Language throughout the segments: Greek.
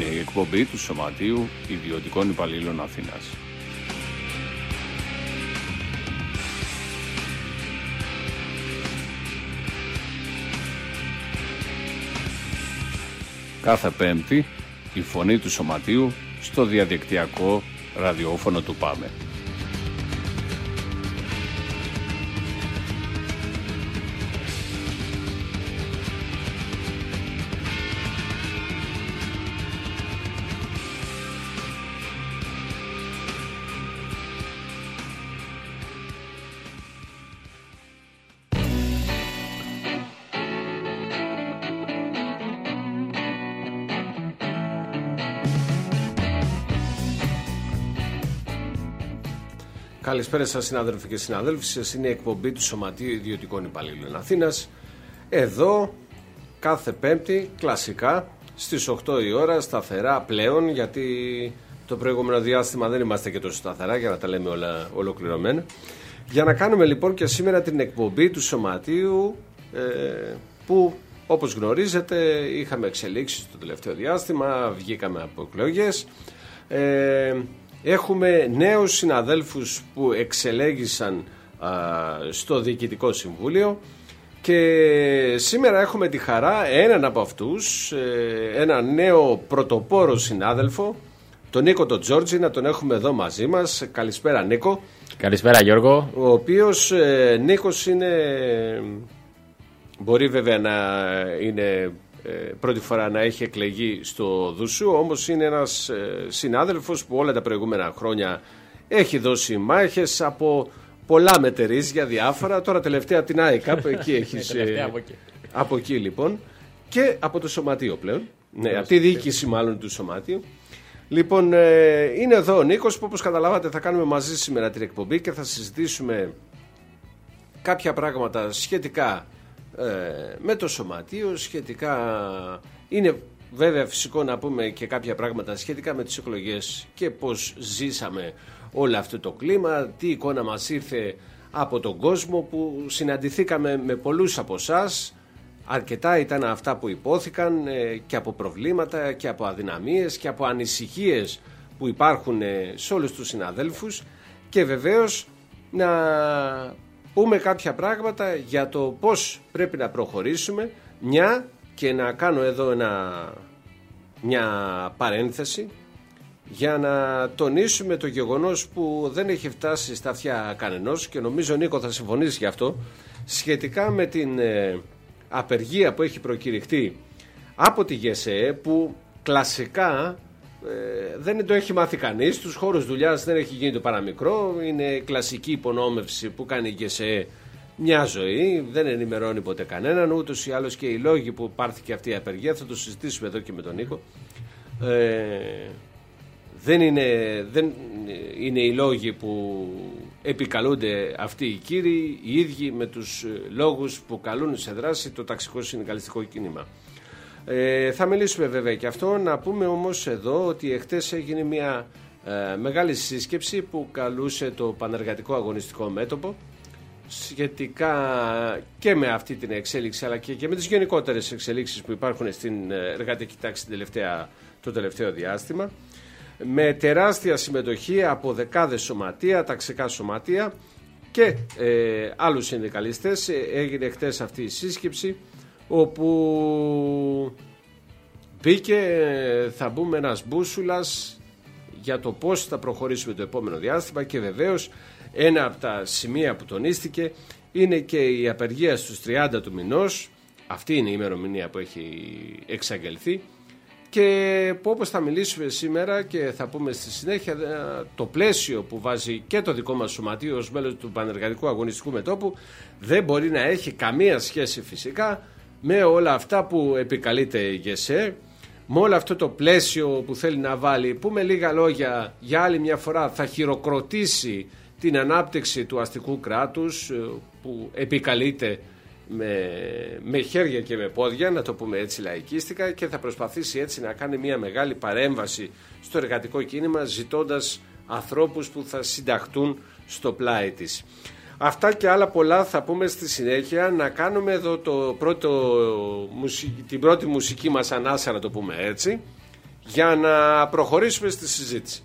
Είναι η εκπομπή του Σωματείου Ιδιωτικών Υπαλλήλων Αθήνας. Κάθε Πέμπτη η φωνή του Σωματείου στο διαδικτυακό ραδιόφωνο του ΠΑΜΕ. Καλησπέρα σας συνάδελφοι και συναδέλφοι, σας είναι η εκπομπή του Σωματείου Ιδιωτικών Υπαλλήλων Αθήνας. Εδώ κάθε Πέμπτη κλασικά στις 8 η ώρα, σταθερά πλέον, γιατί το προηγούμενο διάστημα δεν είμαστε και τόσο σταθερά για να τα λέμε όλα ολοκληρωμένα. Για να κάνουμε λοιπόν και σήμερα την εκπομπή του Σωματείου που όπως γνωρίζετε είχαμε εξελίξεις το τελευταίο διάστημα, βγήκαμε από εκλογές. Έχουμε νέους συναδέλφους που εξελέγησαν στο Διοικητικό Συμβούλιο και σήμερα έχουμε τη χαρά έναν από αυτούς, ένα νέο πρωτοπόρο συνάδελφο, τον Νίκο τον Τζόρτζη, να τον έχουμε εδώ μαζί μας. Καλησπέρα Νίκο. Καλησπέρα Γιώργο. Ο οποίος Νίκος μπορεί βέβαια να είναι πρώτη φορά να έχει εκλεγεί στο Δουσού, όμως είναι ένας συνάδελφος που όλα τα προηγούμενα χρόνια έχει δώσει μάχες από πολλά μετερίζια διάφορα. Τώρα τελευταία από την ΆΕΚΑΠ, εκεί έχεις από εκεί λοιπόν, και από το Σωματείο πλέον, από τη διοίκηση μάλλον του Σωματείου. Λοιπόν, είναι εδώ ο Νίκος που όπως καταλάβατε θα κάνουμε μαζί σήμερα την εκπομπή και θα συζητήσουμε κάποια πράγματα σχετικά με το Σωματείο, σχετικά είναι βέβαια φυσικό να πούμε και κάποια πράγματα σχετικά με τις εκλογές και πώς ζήσαμε όλο αυτό το κλίμα, τι εικόνα μας ήρθε από τον κόσμο που συναντηθήκαμε με πολλούς από εσάς. Αρκετά ήταν αυτά που υπόθηκαν και από προβλήματα και από αδυναμίες και από ανησυχίες που υπάρχουν σε όλους τους συναδέλφους και βεβαίως να πούμε κάποια πράγματα για το πώς πρέπει να προχωρήσουμε, και να κάνω εδώ μια παρένθεση για να τονίσουμε το γεγονός που δεν έχει φτάσει στα αυτιά κανενός και νομίζω Νίκο θα συμφωνήσει γι' αυτό, σχετικά με την απεργία που έχει προκηρυχθεί από τη ΓΕΣΕ, που κλασικά δεν το έχει μάθει κανείς, στους χώρους δουλειάς δεν έχει γίνει το παραμικρό, είναι κλασική υπονόμευση που κάνει η ΓΕΣΕ μια ζωή, δεν ενημερώνει ποτέ κανέναν, ούτως ή άλλως και οι λόγοι που πάρθηκε αυτή η απεργία, θα το συζητήσουμε εδώ και με τον Νίκο, δεν είναι οι λόγοι που επικαλούνται αυτοί οι κύριοι οι ίδιοι με τους λόγους που καλούν σε δράση το ταξικό συνδικαλιστικό κίνημα. Θα μιλήσουμε βέβαια και αυτό. Να πούμε όμως εδώ ότι εχθές έγινε μια μεγάλη σύσκεψη που καλούσε το Πανεργατικό Αγωνιστικό Μέτωπο σχετικά και με αυτή την εξέλιξη αλλά και με τις γενικότερες εξελίξεις που υπάρχουν στην εργατική τάξη το τελευταίο διάστημα, με τεράστια συμμετοχή από δεκάδες σωματεία, ταξικά σωματεία και άλλους συνδικαλιστές. Έγινε χτες αυτή η σύσκεψη όπου μπήκε, θα μπούμε ένας μπούσουλας για το πώς θα προχωρήσουμε το επόμενο διάστημα και βεβαίως ένα από τα σημεία που τονίστηκε είναι και η απεργία στους 30 του μηνός. Αυτή είναι η ημερομηνία που έχει εξαγγελθεί και που όπως θα μιλήσουμε σήμερα και θα πούμε στη συνέχεια, το πλαίσιο που βάζει και το δικό μας σωματείο ως μέλος του Πανεργατικού Αγωνιστικού Μετώπου δεν μπορεί να έχει καμία σχέση φυσικά με όλα αυτά που επικαλείται η ΓΕΣΕ, με όλο αυτό το πλαίσιο που θέλει να βάλει, που με λίγα λόγια για άλλη μια φορά θα χειροκροτήσει την ανάπτυξη του αστικού κράτους που επικαλείται με χέρια και με πόδια, να το πούμε έτσι λαϊκίστικα, και θα προσπαθήσει έτσι να κάνει μια μεγάλη παρέμβαση στο εργατικό κίνημα ζητώντας ανθρώπους που θα συνταχτούν στο πλάι της. Αυτά και άλλα πολλά θα πούμε στη συνέχεια. Να κάνουμε εδώ την πρώτη μουσική μας ανάσα, να το πούμε έτσι, για να προχωρήσουμε στη συζήτηση.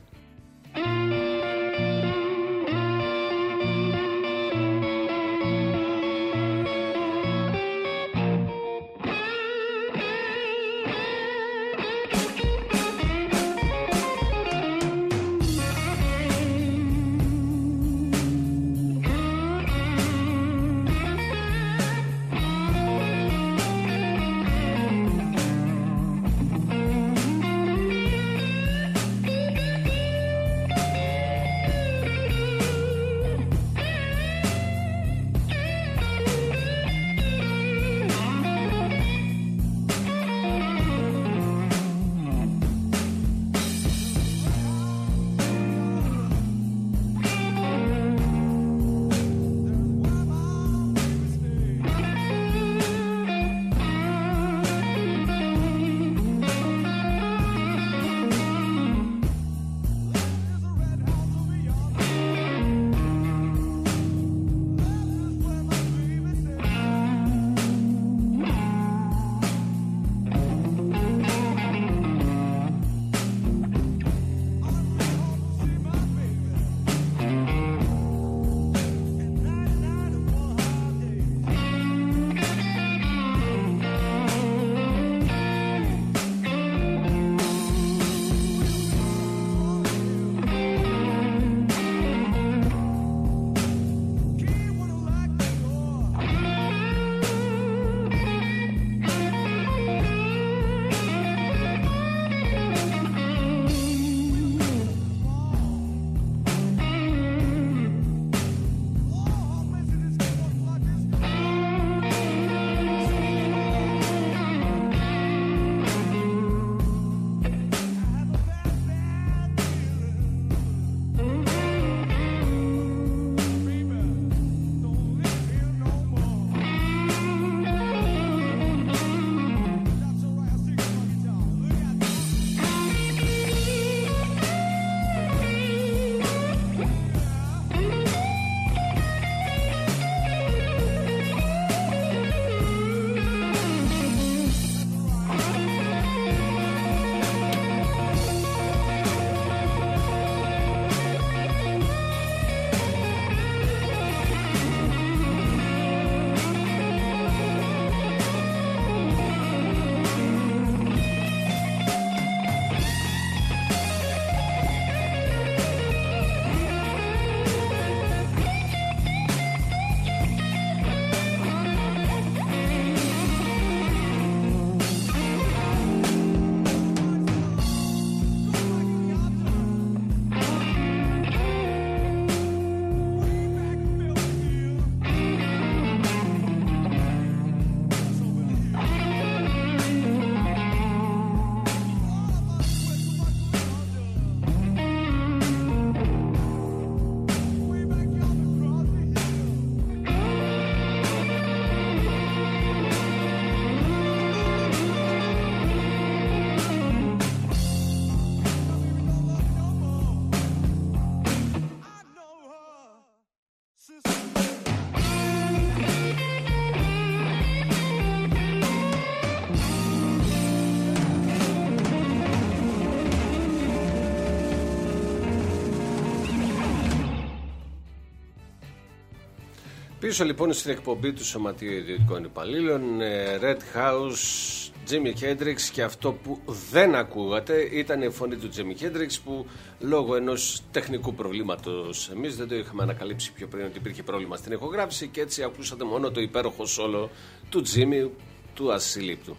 Πίσω λοιπόν στην εκπομπή του Σωματείου Ιδιωτικών Υπαλλήλων, Red House, Jimi Hendrix, και αυτό που δεν ακούγατε ήταν η φωνή του Jimi Hendrix, που λόγω ενός τεχνικού προβλήματος εμείς δεν το είχαμε ανακαλύψει πιο πριν ότι υπήρχε πρόβλημα στην ηχογράφηση, και έτσι ακούσατε μόνο το υπέροχο σόλο του Jimi, του ασύλληπτου.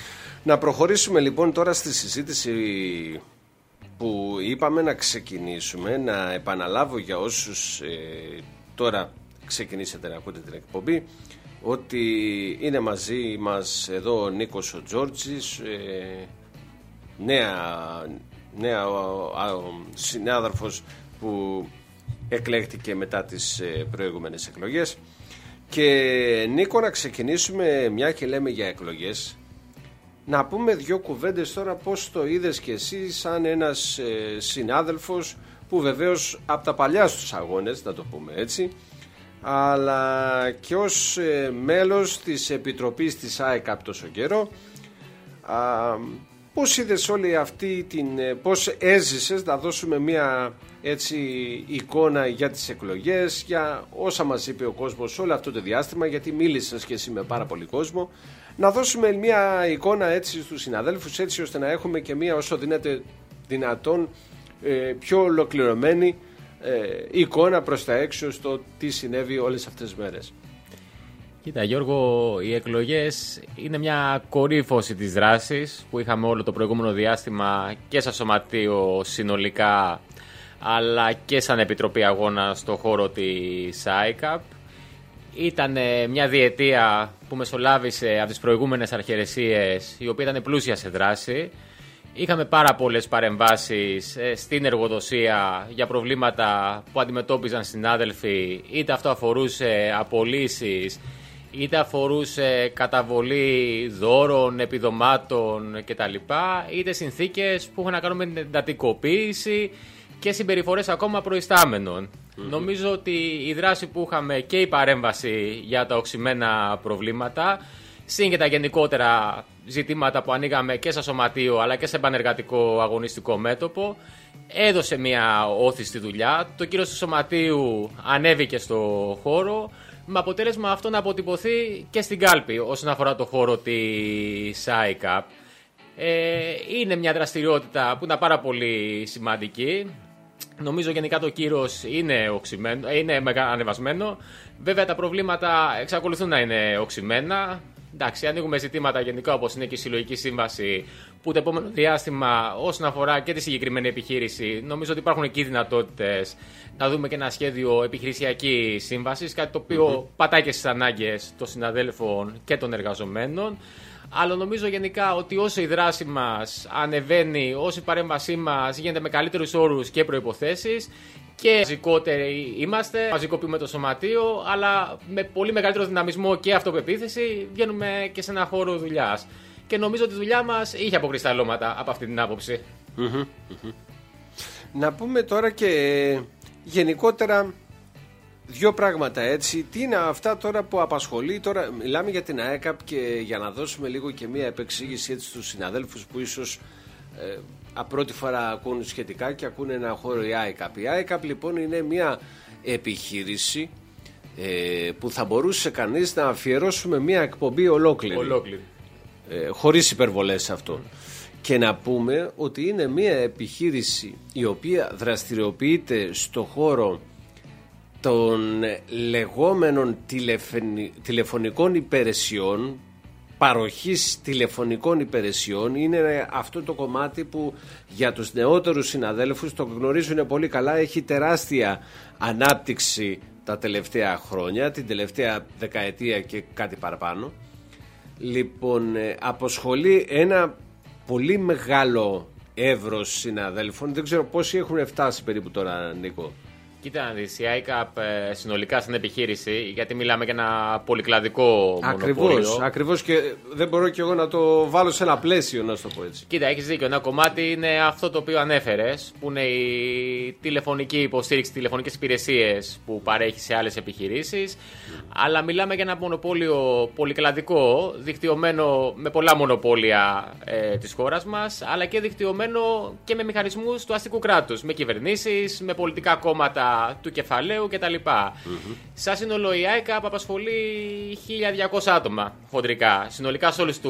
Να προχωρήσουμε λοιπόν τώρα στη συζήτηση που είπαμε να ξεκινήσουμε. Να επαναλάβω για όσους τώρα ξεκινήσετε να ακούτε την εκπομπή ότι είναι μαζί μας εδώ ο Νίκος ο Τζόρτζης, νέα συνάδελφος που εκλέχτηκε μετά τις προηγούμενες εκλογές. Και Νίκο, να ξεκινήσουμε, μια και λέμε για εκλογές, να πούμε δύο κουβέντες τώρα πώς το είδες και εσύ σαν ένας συνάδελφος που βεβαίως από τα παλιά στους αγώνες, να το πούμε έτσι, αλλά και ως μέλος της Επιτροπής της ΑΕΚ από τόσο καιρό, Πώς είδες όλη αυτή πώς έζησες, να δώσουμε μια έτσι εικόνα για τις εκλογές, για όσα μας είπε ο κόσμος όλο αυτό το διάστημα, γιατί μίλησες και εσύ με πάρα πολύ κόσμο, να δώσουμε μια εικόνα έτσι στους συναδέλφους, έτσι ώστε να έχουμε και μια όσο δυνατόν πιο ολοκληρωμένη εικόνα προς τα έξω στο τι συνέβη όλες αυτές τις μέρες. Κοίτα Γιώργο, οι εκλογές είναι μια κορύφωση της δράσης που είχαμε όλο το προηγούμενο διάστημα και σαν σωματείο συνολικά, αλλά και σαν Επιτροπή Αγώνα στο χώρο της ICAP. Ήταν μια διετία που μεσολάβησε από τις προηγούμενες αρχαιρεσίες, η οποία ήταν πλούσια σε δράση. Είχαμε πάρα πολλές παρεμβάσεις στην εργοδοσία για προβλήματα που αντιμετώπιζαν συνάδελφοι, είτε αυτό αφορούσε απολύσεις, είτε αφορούσε καταβολή δώρων, επιδομάτων κτλ. Είτε συνθήκες που είχαν να κάνουν με την εντατικοποίηση και συμπεριφορές ακόμα προϊστάμενων. Νομίζω ότι η δράση που είχαμε και η παρέμβαση για τα οξυμένα προβλήματα, συν και τα γενικότερα ζητήματα που ανοίγαμε και σε σωματείο αλλά και σε επανεργατικό αγωνιστικό μέτωπο, έδωσε μια όθηση στη δουλειά. Το κύρος του σωματείου ανέβηκε στο χώρο, με αποτέλεσμα αυτό να αποτυπωθεί και στην κάλπη όσον αφορά το χώρο της ICAP. Είναι μια δραστηριότητα που είναι πάρα πολύ σημαντική. Νομίζω γενικά το κύρος είναι ανεβασμένο. Βέβαια τα προβλήματα εξακολουθούν να είναι οξυμένα. Εντάξει, ανοίγουμε ζητήματα γενικά όπως είναι και η συλλογική σύμβαση, που το επόμενο διάστημα όσον αφορά και τη συγκεκριμένη επιχείρηση, νομίζω ότι υπάρχουν εκεί δυνατότητες να δούμε και ένα σχέδιο επιχειρησιακής σύμβασης, κάτι το οποίο πατάει και στις ανάγκες των συναδέλφων και των εργαζομένων. Αλλά νομίζω γενικά ότι όσο η δράση μας ανεβαίνει, όσο η παρέμβασή μας γίνεται με καλύτερους όρους και προϋποθέσεις, και μαζικότεροι είμαστε, μαζικοποιούμε το σωματείο, αλλά με πολύ μεγαλύτερο δυναμισμό και αυτοπεποίθηση βγαίνουμε και σε ένα χώρο δουλειάς. Και νομίζω ότι η δουλειά μας είχε αποκρισταλώματα από αυτή την άποψη. Να πούμε τώρα και γενικότερα δύο πράγματα έτσι. Τι είναι αυτά τώρα που απασχολεί? Τώρα μιλάμε για την ΑΕΚΑΠ και για να δώσουμε λίγο και μια επεξήγηση έτσι στους συναδέλφους που ίσως πρώτη φορά ακούν σχετικά και ακούνε ένα χώρο η ΑΕΚΑΠ. Η ΑΕΚΑΠ λοιπόν είναι μια επιχείρηση που θα μπορούσε κανείς να αφιερώσουμε μια εκπομπή ολόκληρη. Χωρίς υπερβολές αυτό. Και να πούμε ότι είναι μια επιχείρηση η οποία δραστηριοποιείται στο χώρο των λεγόμενων τηλεφωνικών υπηρεσιών, παροχής τηλεφωνικών υπηρεσιών. Είναι αυτό το κομμάτι που για τους νεότερους συναδέλφους το γνωρίζουν πολύ καλά, έχει τεράστια ανάπτυξη τα τελευταία χρόνια, την τελευταία δεκαετία και κάτι παραπάνω. Λοιπόν, αποσχολεί ένα πολύ μεγάλο εύρος συναδέλφων. Δεν ξέρω πόσοι έχουν φτάσει περίπου τώρα, Νίκο. Κοίτα να δεις, η ICAP συνολικά στην επιχείρηση, γιατί μιλάμε για ένα πολυκλαδικό μονοπόλιο. Ακριβώς, και δεν μπορώ και εγώ να το βάλω σε ένα πλαίσιο, να σου το πω έτσι. Κοίτα, έχεις δίκιο. Ένα κομμάτι είναι αυτό το οποίο ανέφερες, που είναι η τηλεφωνική υποστήριξη, τηλεφωνικές υπηρεσίες που παρέχει σε άλλες επιχειρήσεις. Αλλά μιλάμε για ένα μονοπόλιο πολυκλαδικό, δικτυωμένο με πολλά μονοπόλια της χώρας μας, αλλά και δικτυωμένο και με μηχανισμούς του αστικού κράτους, με κυβερνήσεις, με πολιτικά κόμματα του κεφαλαίου κτλ. Σαν σύνολο η ICAP απασχολεί 1.200 άτομα χοντρικά. Συνολικά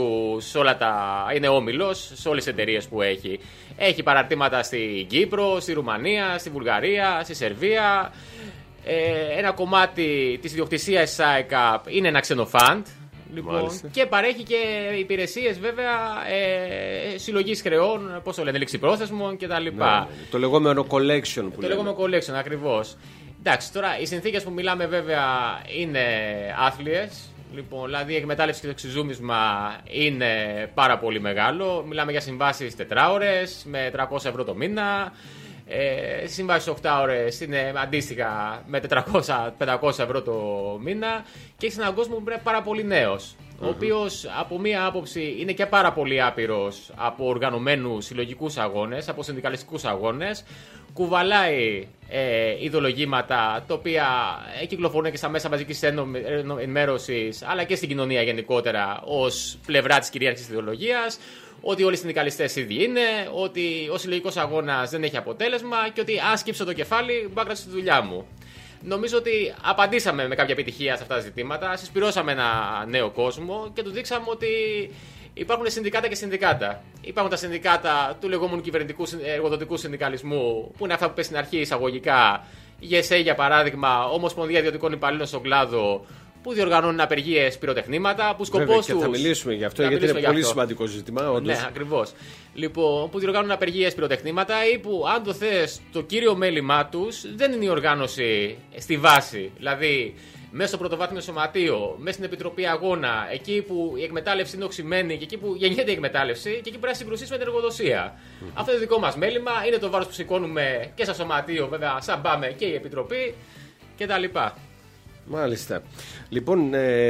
είναι όμιλος σε όλες τις εταιρείες που έχει. Έχει παραρτήματα στην Κύπρο, στη Ρουμανία, στη Βουλγαρία, στη Σερβία. Ένα κομμάτι της ιδιοκτησίας της ICAP είναι ένα ξενοφάντ. Λοιπόν, και παρέχει και υπηρεσίες βέβαια συλλογής χρεών, πώς το λένε, ληξιπρόθεσμων κτλ. Το λεγόμενο collection που το λεγόμενο collection, ακριβώς. Εντάξει, τώρα οι συνθήκες που μιλάμε βέβαια είναι άθλιες. Λοιπόν, δηλαδή η εκμετάλλευση και το εξιζούμισμα είναι πάρα πολύ μεγάλο. Μιλάμε για συμβάσεις 4 ώρες με 300 ευρώ το μήνα. Σύμβαση 8 ώρες είναι αντίστοιχα με 400-500 ευρώ το μήνα, και έχεις έναν κόσμο που είναι πάρα πολύ νέος. ο οποίος από μία άποψη είναι και πάρα πολύ άπειρος από οργανωμένους συλλογικούς αγώνες, από συνδικαλιστικούς αγώνες, κουβαλάει ιδεολογήματα τα οποία κυκλοφορούν και στα μέσα μαζικής ενημέρωσης, αλλά και στην κοινωνία γενικότερα ως πλευρά της κυρίαρχης ιδεολογίας, ότι όλοι οι συνδικαλιστές ίδιοι είναι, ότι ο συλλογικός αγώνας δεν έχει αποτέλεσμα και ότι αν σκύψω το κεφάλι μπορώ να κρατήσω τη δουλειά μου. Νομίζω ότι απαντήσαμε με κάποια επιτυχία σε αυτά τα ζητήματα, συσπυρώσαμε ένα νέο κόσμο και του δείξαμε ότι υπάρχουν συνδικάτα και συνδικάτα. Υπάρχουν τα συνδικάτα του λεγόμενου κυβερνητικού εργοδοτικού συνδικαλισμού, που είναι αυτά που πες στην αρχή εισαγωγικά, η ΕΣΕ για παράδειγμα, Ομοσπονδία Ιδιωτικών Υπαλλήλων στον κλάδο, που διοργανώνουν απεργίες πυροτεχνήματα, που σκοπός τους... Και θα μιλήσουμε γι' αυτό, γιατί είναι πολύ σημαντικό ζήτημα, όντως. Ναι, ακριβώς. Λοιπόν, που διοργανώνουν απεργίες πυροτεχνήματα ή που, αν το θες, το κύριο μέλημά τους δεν είναι η οργάνωση στη βάση. Δηλαδή, μέσα στο πρωτοβάθμιο σωματείο, μέσα στην Επιτροπή Αγώνα, εκεί που η εκμετάλλευση είναι οξυμένη και εκεί που γεννιέται η εκμετάλλευση και εκεί που πρέπει να συγκρουσίσει με την εργοδοσία. Αυτό είναι το δικό μας μέλημα, είναι το βάρος που σηκώνουμε και στο σωματείο, βέβαια, σαν πάμε και η Επιτροπή κτλ. Μάλιστα. Λοιπόν,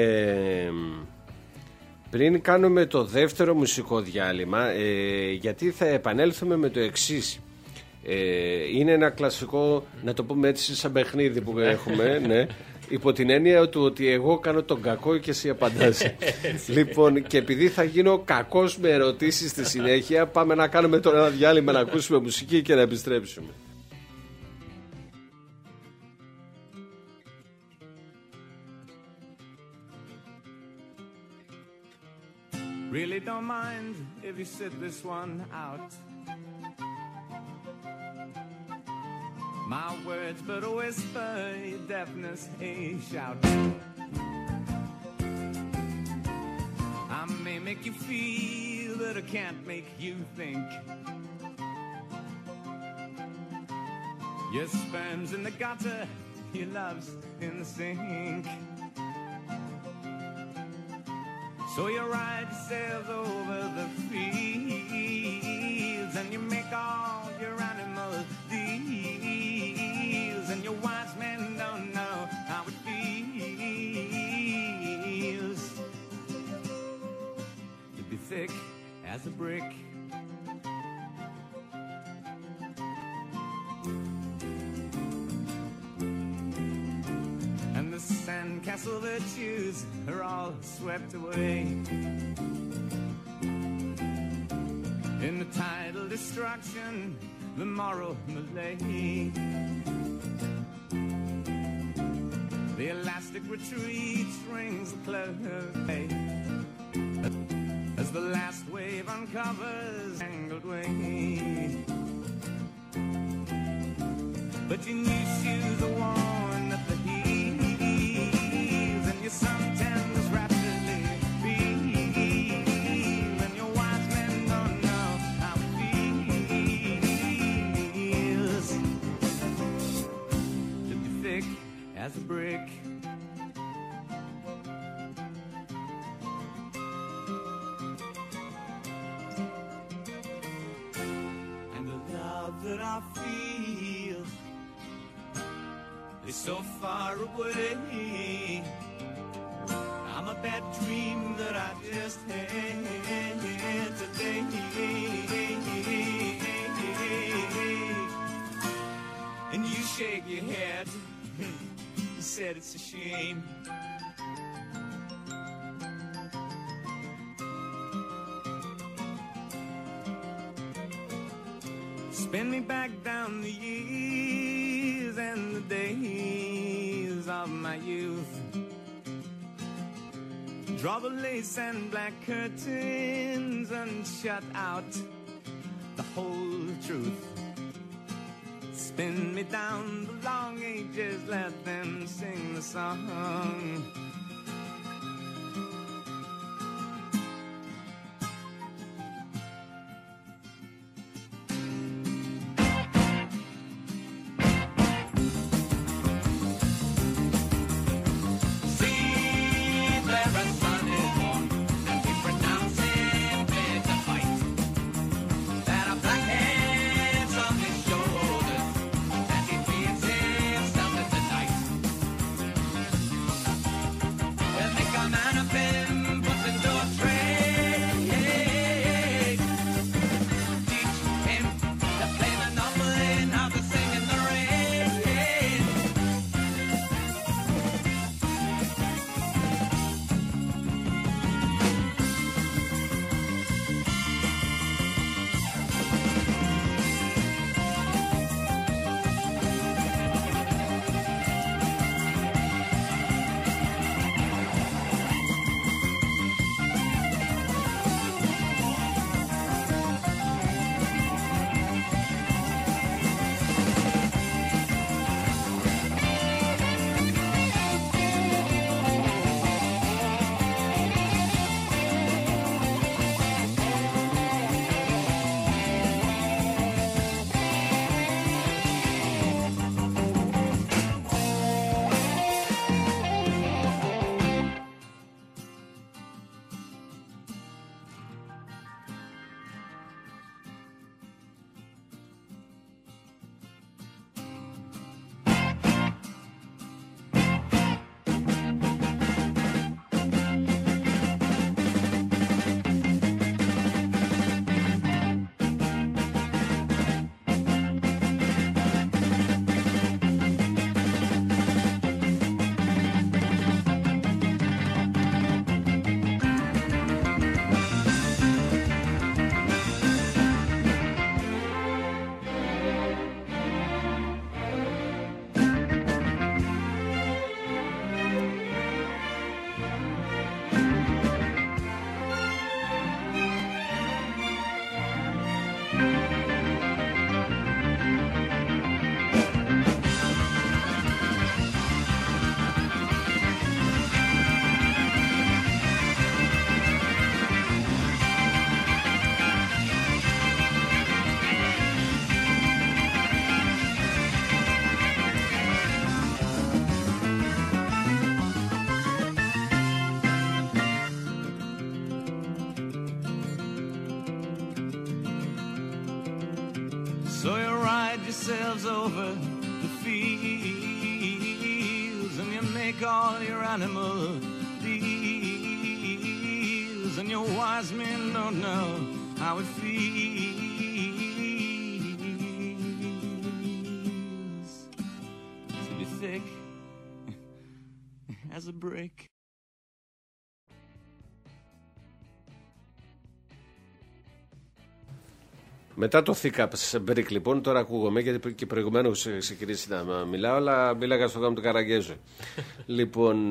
πριν κάνουμε το δεύτερο μουσικό διάλειμμα, γιατί θα επανέλθουμε με το εξής. Είναι ένα κλασικό, να το πούμε έτσι, σαν παιχνίδι που έχουμε, ναι, υπό την έννοια του ότι εγώ κάνω τον κακό και εσύ απαντάς. Λοιπόν, και επειδή θα γίνω κακός με ερωτήσεις στη συνέχεια, πάμε να κάνουμε τώρα ένα διάλειμμα, να ακούσουμε μουσική και να επιστρέψουμε. Really don't mind if you sit this one out. My words but a whisper, your deafness a shout. I may make you feel, but I can't make you think. Your sperm's in the gutter, your love's in the sink. So you ride yourself over the fields and you make all your animal deals, and your wise men don't know how it feels to be thick as a brick. And the sandcastle virtues are all swept away in the tidal destruction, the moral malaise. The elastic retreat rings the close as the last wave uncovers angled way. But your new shoes are worn at the heels, and your suntan was rapidly feel, and your wise men don't know how it feels to be thick as a brick. And the love that I feel is so far away. I'm a bad dream that I just had today. And you shake your head, you said it's a shame. Spin me back down the years and the days of my youth. Draw the lace and black curtains and shut out the whole truth. Spin me down the long ages, let them sing the song. yourselves over the fields, and you make all your animal deals, and your wise men don't know how it feels to be thick as a brick. Μετά το Thick Brick, λοιπόν, τώρα ακούγομαι, γιατί και προηγουμένως ξεκινήσει να μιλάω, αλλά μίλαγα στο γάμο του Καραγκέζου. Λοιπόν,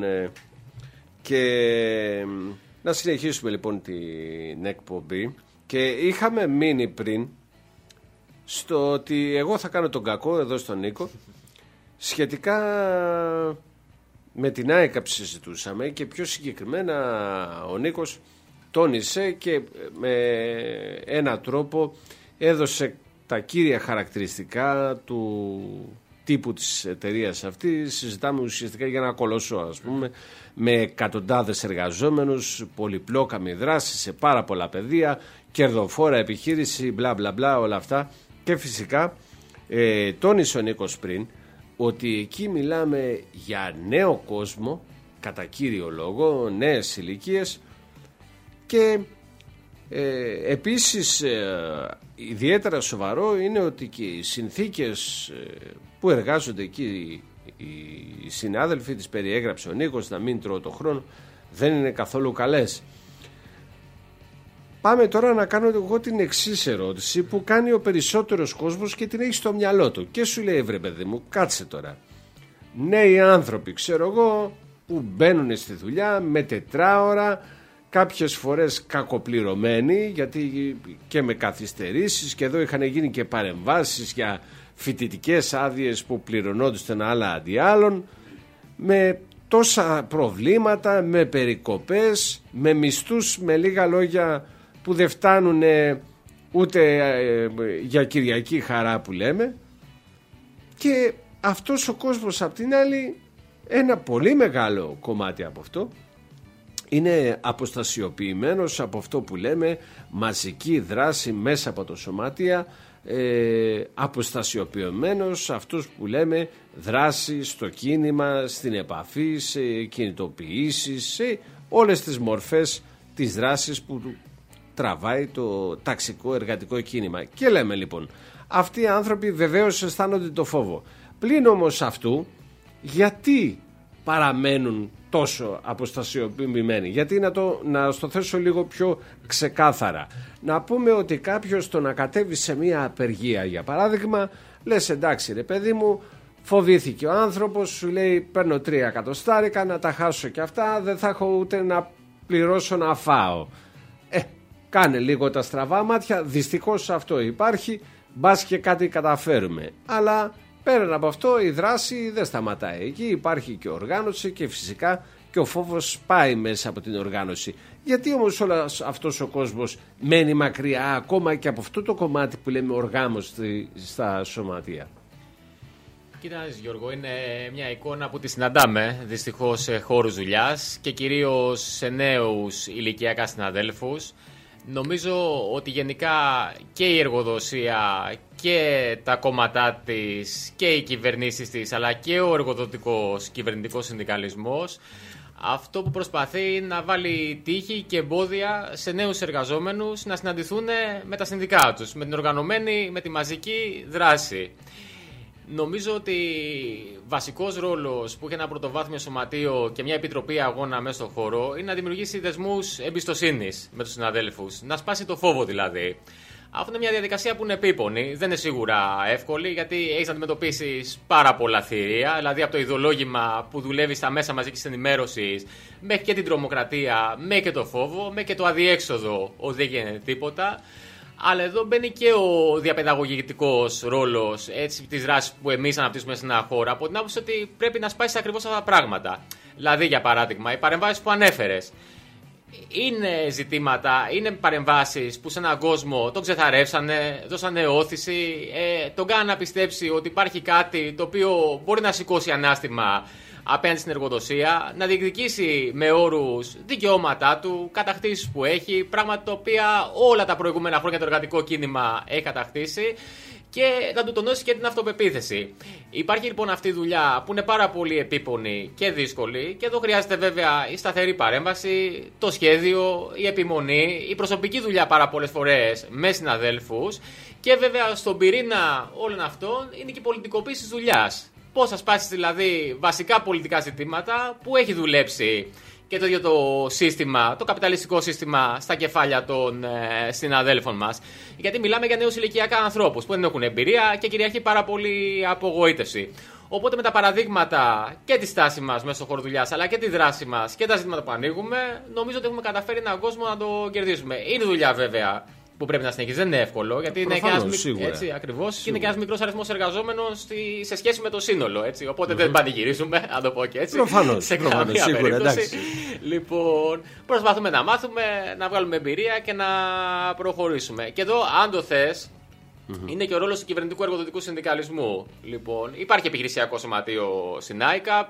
και να συνεχίσουμε λοιπόν την εκπομπή. Και είχαμε μείνει πριν στο ότι εγώ θα κάνω τον κακό εδώ στον Νίκο. Σχετικά με την ΑΕΚ συζητούσαμε, και πιο συγκεκριμένα ο Νίκος τόνισε και με έναν τρόπο έδωσε τα κύρια χαρακτηριστικά του τύπου της εταιρείας αυτή. Συζητάμε ουσιαστικά για ένα κολοσσό, ας πούμε, με εκατοντάδες εργαζόμενους, πολυπλόκαμη δράση σε πάρα πολλά πεδία, κερδοφόρα επιχείρηση, μπλα μπλα μπλα, όλα αυτά. Και φυσικά τόνισε ο Νίκος πριν ότι εκεί μιλάμε για νέο κόσμο, κατά κύριο λόγο, νέες ηλικίες, και επίσης ιδιαίτερα σοβαρό είναι ότι και οι συνθήκες που εργάζονται εκεί οι συνάδελφοι, τις περιέγραψε ο Νίκος, να μην τρώω το χρόνο, δεν είναι καθόλου καλές. Πάμε τώρα να κάνω εγώ την εξής ερώτηση που κάνει ο περισσότερος κόσμος και την έχει στο μυαλό του και σου λέει, βρε παιδί μου, κάτσε τώρα, νέοι άνθρωποι ξέρω εγώ που μπαίνουν στη δουλειά με 4 ώρα, κάποιες φορές κακοπληρωμένοι, γιατί και με καθυστερήσεις, και εδώ είχαν γίνει και παρεμβάσεις για φοιτητικές άδειες που πληρωνόντουσαν άλλα αντί άλλων, με τόσα προβλήματα, με περικοπές, με μισθούς, με λίγα λόγια, που δεν φτάνουν ούτε για Κυριακή χαρά που λέμε. Και αυτός ο κόσμος απ' την άλλη, ένα πολύ μεγάλο κομμάτι από αυτό, είναι αποστασιοποιημένος από αυτό που λέμε μαζική δράση μέσα από το σωματεία, αποστασιοποιημένος αυτούς που λέμε δράση στο κίνημα, στην επαφή, σε κινητοποιήσεις, σε όλες τις μορφές της δράσης που τραβάει το ταξικό εργατικό κίνημα. Και λέμε λοιπόν, αυτοί οι άνθρωποι βεβαίως αισθάνονται το φόβο. Πλην όμως αυτού, γιατί παραμένουν τόσο αποστασιοποιημένοι? Γιατί να στο θέσω λίγο πιο ξεκάθαρα. Να πούμε ότι κάποιος το να κατέβει σε μια απεργία, για παράδειγμα, λες εντάξει ρε παιδί μου, φοβήθηκε ο άνθρωπος, σου λέει παίρνω 3 εκατοστάρικα, να τα χάσω και αυτά, δεν θα έχω ούτε να πληρώσω να φάω. Κάνε λίγο τα στραβά μάτια, δυστυχώς αυτό υπάρχει, μπας και κάτι καταφέρουμε. Αλλά πέραν από αυτό η δράση δεν σταματάει. Εκεί υπάρχει και οργάνωση και φυσικά και ο φόβος πάει μέσα από την οργάνωση. Γιατί όμως όλος αυτός ο κόσμος μένει μακριά ακόμα και από αυτό το κομμάτι που λέμε οργάνωση στα σωματεία? Κοίτα, Γιώργο, είναι μια εικόνα που τη συναντάμε δυστυχώς σε χώρους δουλειάς και κυρίως σε νέους ηλικιακά συναδέλφους. Νομίζω ότι γενικά και η εργοδοσία και τα κόμματά της και οι κυβερνήσεις της, αλλά και ο εργοδοτικός κυβερνητικός συνδικαλισμός, αυτό που προσπαθεί να βάλει τύχη και εμπόδια σε νέους εργαζόμενους να συναντηθούν με τα συνδικά τους, με την οργανωμένη, με τη μαζική δράση. Νομίζω ότι βασικός ρόλος που έχει ένα πρωτοβάθμιο σωματείο και μια επιτροπή αγώνα μέσα στον χώρο είναι να δημιουργήσει δεσμούς εμπιστοσύνης με τους συναδέλφους, να σπάσει το φόβο δηλαδή. Αυτό είναι μια διαδικασία που είναι επίπονη, δεν είναι σίγουρα εύκολη, γιατί έχεις να αντιμετωπίσεις πάρα πολλά θηρία, δηλαδή από το ιδεολόγημα που δουλεύει στα μέσα μαζικής ενημέρωσης, μέχρι και την τρομοκρατία, μέχρι και το φόβο, μέχρι και το αδιέξοδο ότι δεν γίνεται τίποτα. Αλλά εδώ μπαίνει και ο διαπαιδαγωγητικός ρόλος της δράσης που εμείς αναπτύσσουμε σε ένα χώρο, από την άποψη ότι πρέπει να σπάσει ακριβώς αυτά τα πράγματα. Δηλαδή, για παράδειγμα, οι παρεμβάσεις που ανέφερες. Είναι ζητήματα, είναι παρεμβάσεις που σε έναν κόσμο τον ξεθαρρεύσανε, δώσανε όθηση, τον κάνανε να πιστέψει ότι υπάρχει κάτι το οποίο μπορεί να σηκώσει ανάστημα απέναντι στην εργοδοσία, να διεκδικήσει με όρους δικαιώματά του, κατακτήσεις που έχει, πράγματα τα οποία όλα τα προηγούμενα χρόνια το εργατικό κίνημα έχει κατακτήσει, και να του τονώσει και την αυτοπεποίθηση. Υπάρχει λοιπόν αυτή η δουλειά που είναι πάρα πολύ επίπονη και δύσκολη και εδώ χρειάζεται βέβαια η σταθερή παρέμβαση, το σχέδιο, η επιμονή, η προσωπική δουλειά πάρα πολλές φορές με συναδέλφους και βέβαια στον πυρήνα όλων αυτών είναι και η πολιτικοποίηση της δουλειάς. Πώς θα σπάσεις δηλαδή βασικά πολιτικά ζητήματα που έχει δουλέψει και το ίδιο το σύστημα, το καπιταλιστικό σύστημα στα κεφάλια των συναδέλφων μας. Γιατί μιλάμε για νέους ηλικιακά ανθρώπους που δεν έχουν εμπειρία και κυριαρχεί πάρα πολύ απογοήτευση. Οπότε με τα παραδείγματα και τη στάση μας μέσα στον χώρο δουλειάς αλλά και τη δράση μας και τα ζητήματα που ανοίγουμε, νομίζω ότι έχουμε καταφέρει έναν κόσμο να το κερδίσουμε. Είναι δουλειά βέβαια που πρέπει να συνεχίσει. Δεν είναι εύκολο, γιατί είναι και ένας μικρός αριθμός εργαζόμενων σε σχέση με το σύνολο. Έτσι. Οπότε δεν πανηγυρίζουμε, να το πω και έτσι. Προφανώς. Σε καμία περίπτωση. Λοιπόν, προσπαθούμε να μάθουμε, να βγάλουμε εμπειρία και να προχωρήσουμε. Και εδώ, αν το θες, είναι και ο ρόλος του κυβερνητικού εργοδοτικού συνδικαλισμού. Λοιπόν, υπάρχει επιχειρησιακό σωματείο στην ICAP.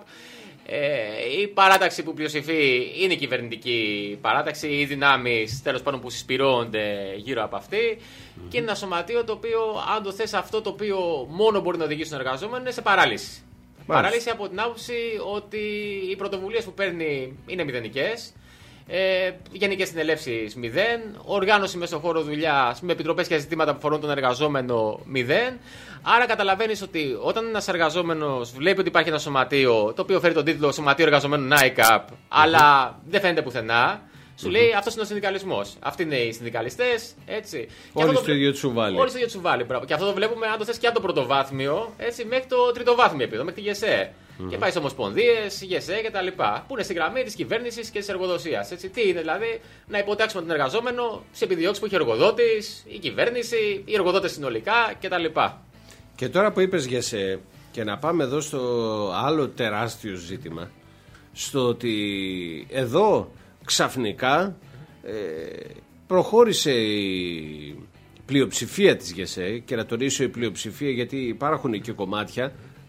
Η παράταξη που πλειοψηφεί είναι η κυβερνητική παράταξη, οι δυνάμεις τέλος πάντων που συσπηρώνονται γύρω από αυτή και είναι ένα σωματείο το οποίο, αν το θες, αυτό το οποίο μόνο μπορεί να οδηγήσει τον εργαζόμενο είναι σε παράλυση. Παράλυση από την άποψη ότι οι πρωτοβουλίες που παίρνει είναι μηδενικές, γενικές συνελεύσεις 0, οργάνωση μέσα στον χώρο δουλειάς με επιτροπές και ζητήματα που αφορούν τον εργαζόμενο 0. Άρα καταλαβαίνεις ότι όταν ένας εργαζόμενος βλέπει ότι υπάρχει ένα σωματείο το οποίο φέρει τον τίτλο Σωματείο Εργαζομένων NICAP, αλλά δεν φαίνεται πουθενά, σου λέει αυτός είναι ο συνδικαλισμός. Αυτοί είναι οι συνδικαλιστές, έτσι. Όλοι στο ίδιο τσουβάλι. Όλοι στο ίδιο τσουβάλι. Και αυτό το βλέπουμε, αν το θες, και από το πρωτοβάθμιο, έτσι, μέχρι το τριτοβάθμιο επίπεδο, μέχρι τη ΓΕΣΕ. Και πάει σε ομοσπονδίες, ΓΕΣΕ κτλ. Που είναι στη γραμμή της κυβέρνησης και της εργοδοσίας. Τι είναι δηλαδή, να υποτάξουμε τον εργαζόμενο σε επιδιώξεις που έχει ο εργοδότης, η κυβέρνηση, οι εργοδότες συνολικά κτλ. Και τώρα που είπες ΓΕΣΕ, και να πάμε εδώ στο άλλο τεράστιο ζήτημα, στο ότι εδώ ξαφνικά προχώρησε η πλειοψηφία της ΓΕΣΕ, και να τονίσω η πλειοψηφία γιατί υπάρχουν και κομμάτια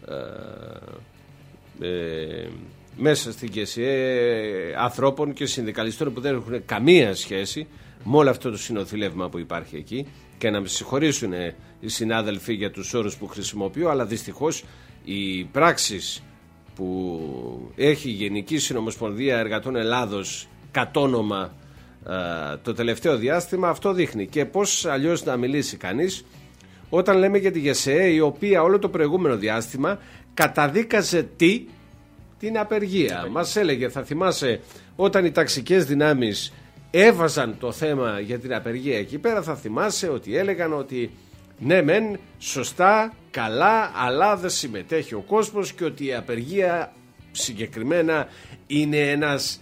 μέσα στην ΓΕΣΕ ανθρώπων και συνδικαλιστών που δεν έχουν καμία σχέση με όλο αυτό το συνοθηλεύμα που υπάρχει εκεί, και να με συγχωρήσουν οι συνάδελφοι για τους όρους που χρησιμοποιώ, αλλά δυστυχώς οι πράξεις που έχει η Γενική Συνομοσπονδία Εργατών Ελλάδος κατ' όνομα το τελευταίο διάστημα, αυτό δείχνει. Και πώς αλλιώς να μιλήσει κανείς όταν λέμε για τη ΓΕΣΕ, η οποία όλο το προηγούμενο διάστημα καταδίκαζε την απεργία. Μας έλεγε, θα θυμάσαι, όταν οι ταξικές δυνάμεις έβαζαν το θέμα για την απεργία εκεί πέρα, θα θυμάσαι ότι έλεγαν ότι ναι μεν, σωστά, καλά, αλλά δεν συμμετέχει ο κόσμος και ότι η απεργία συγκεκριμένα είναι ένας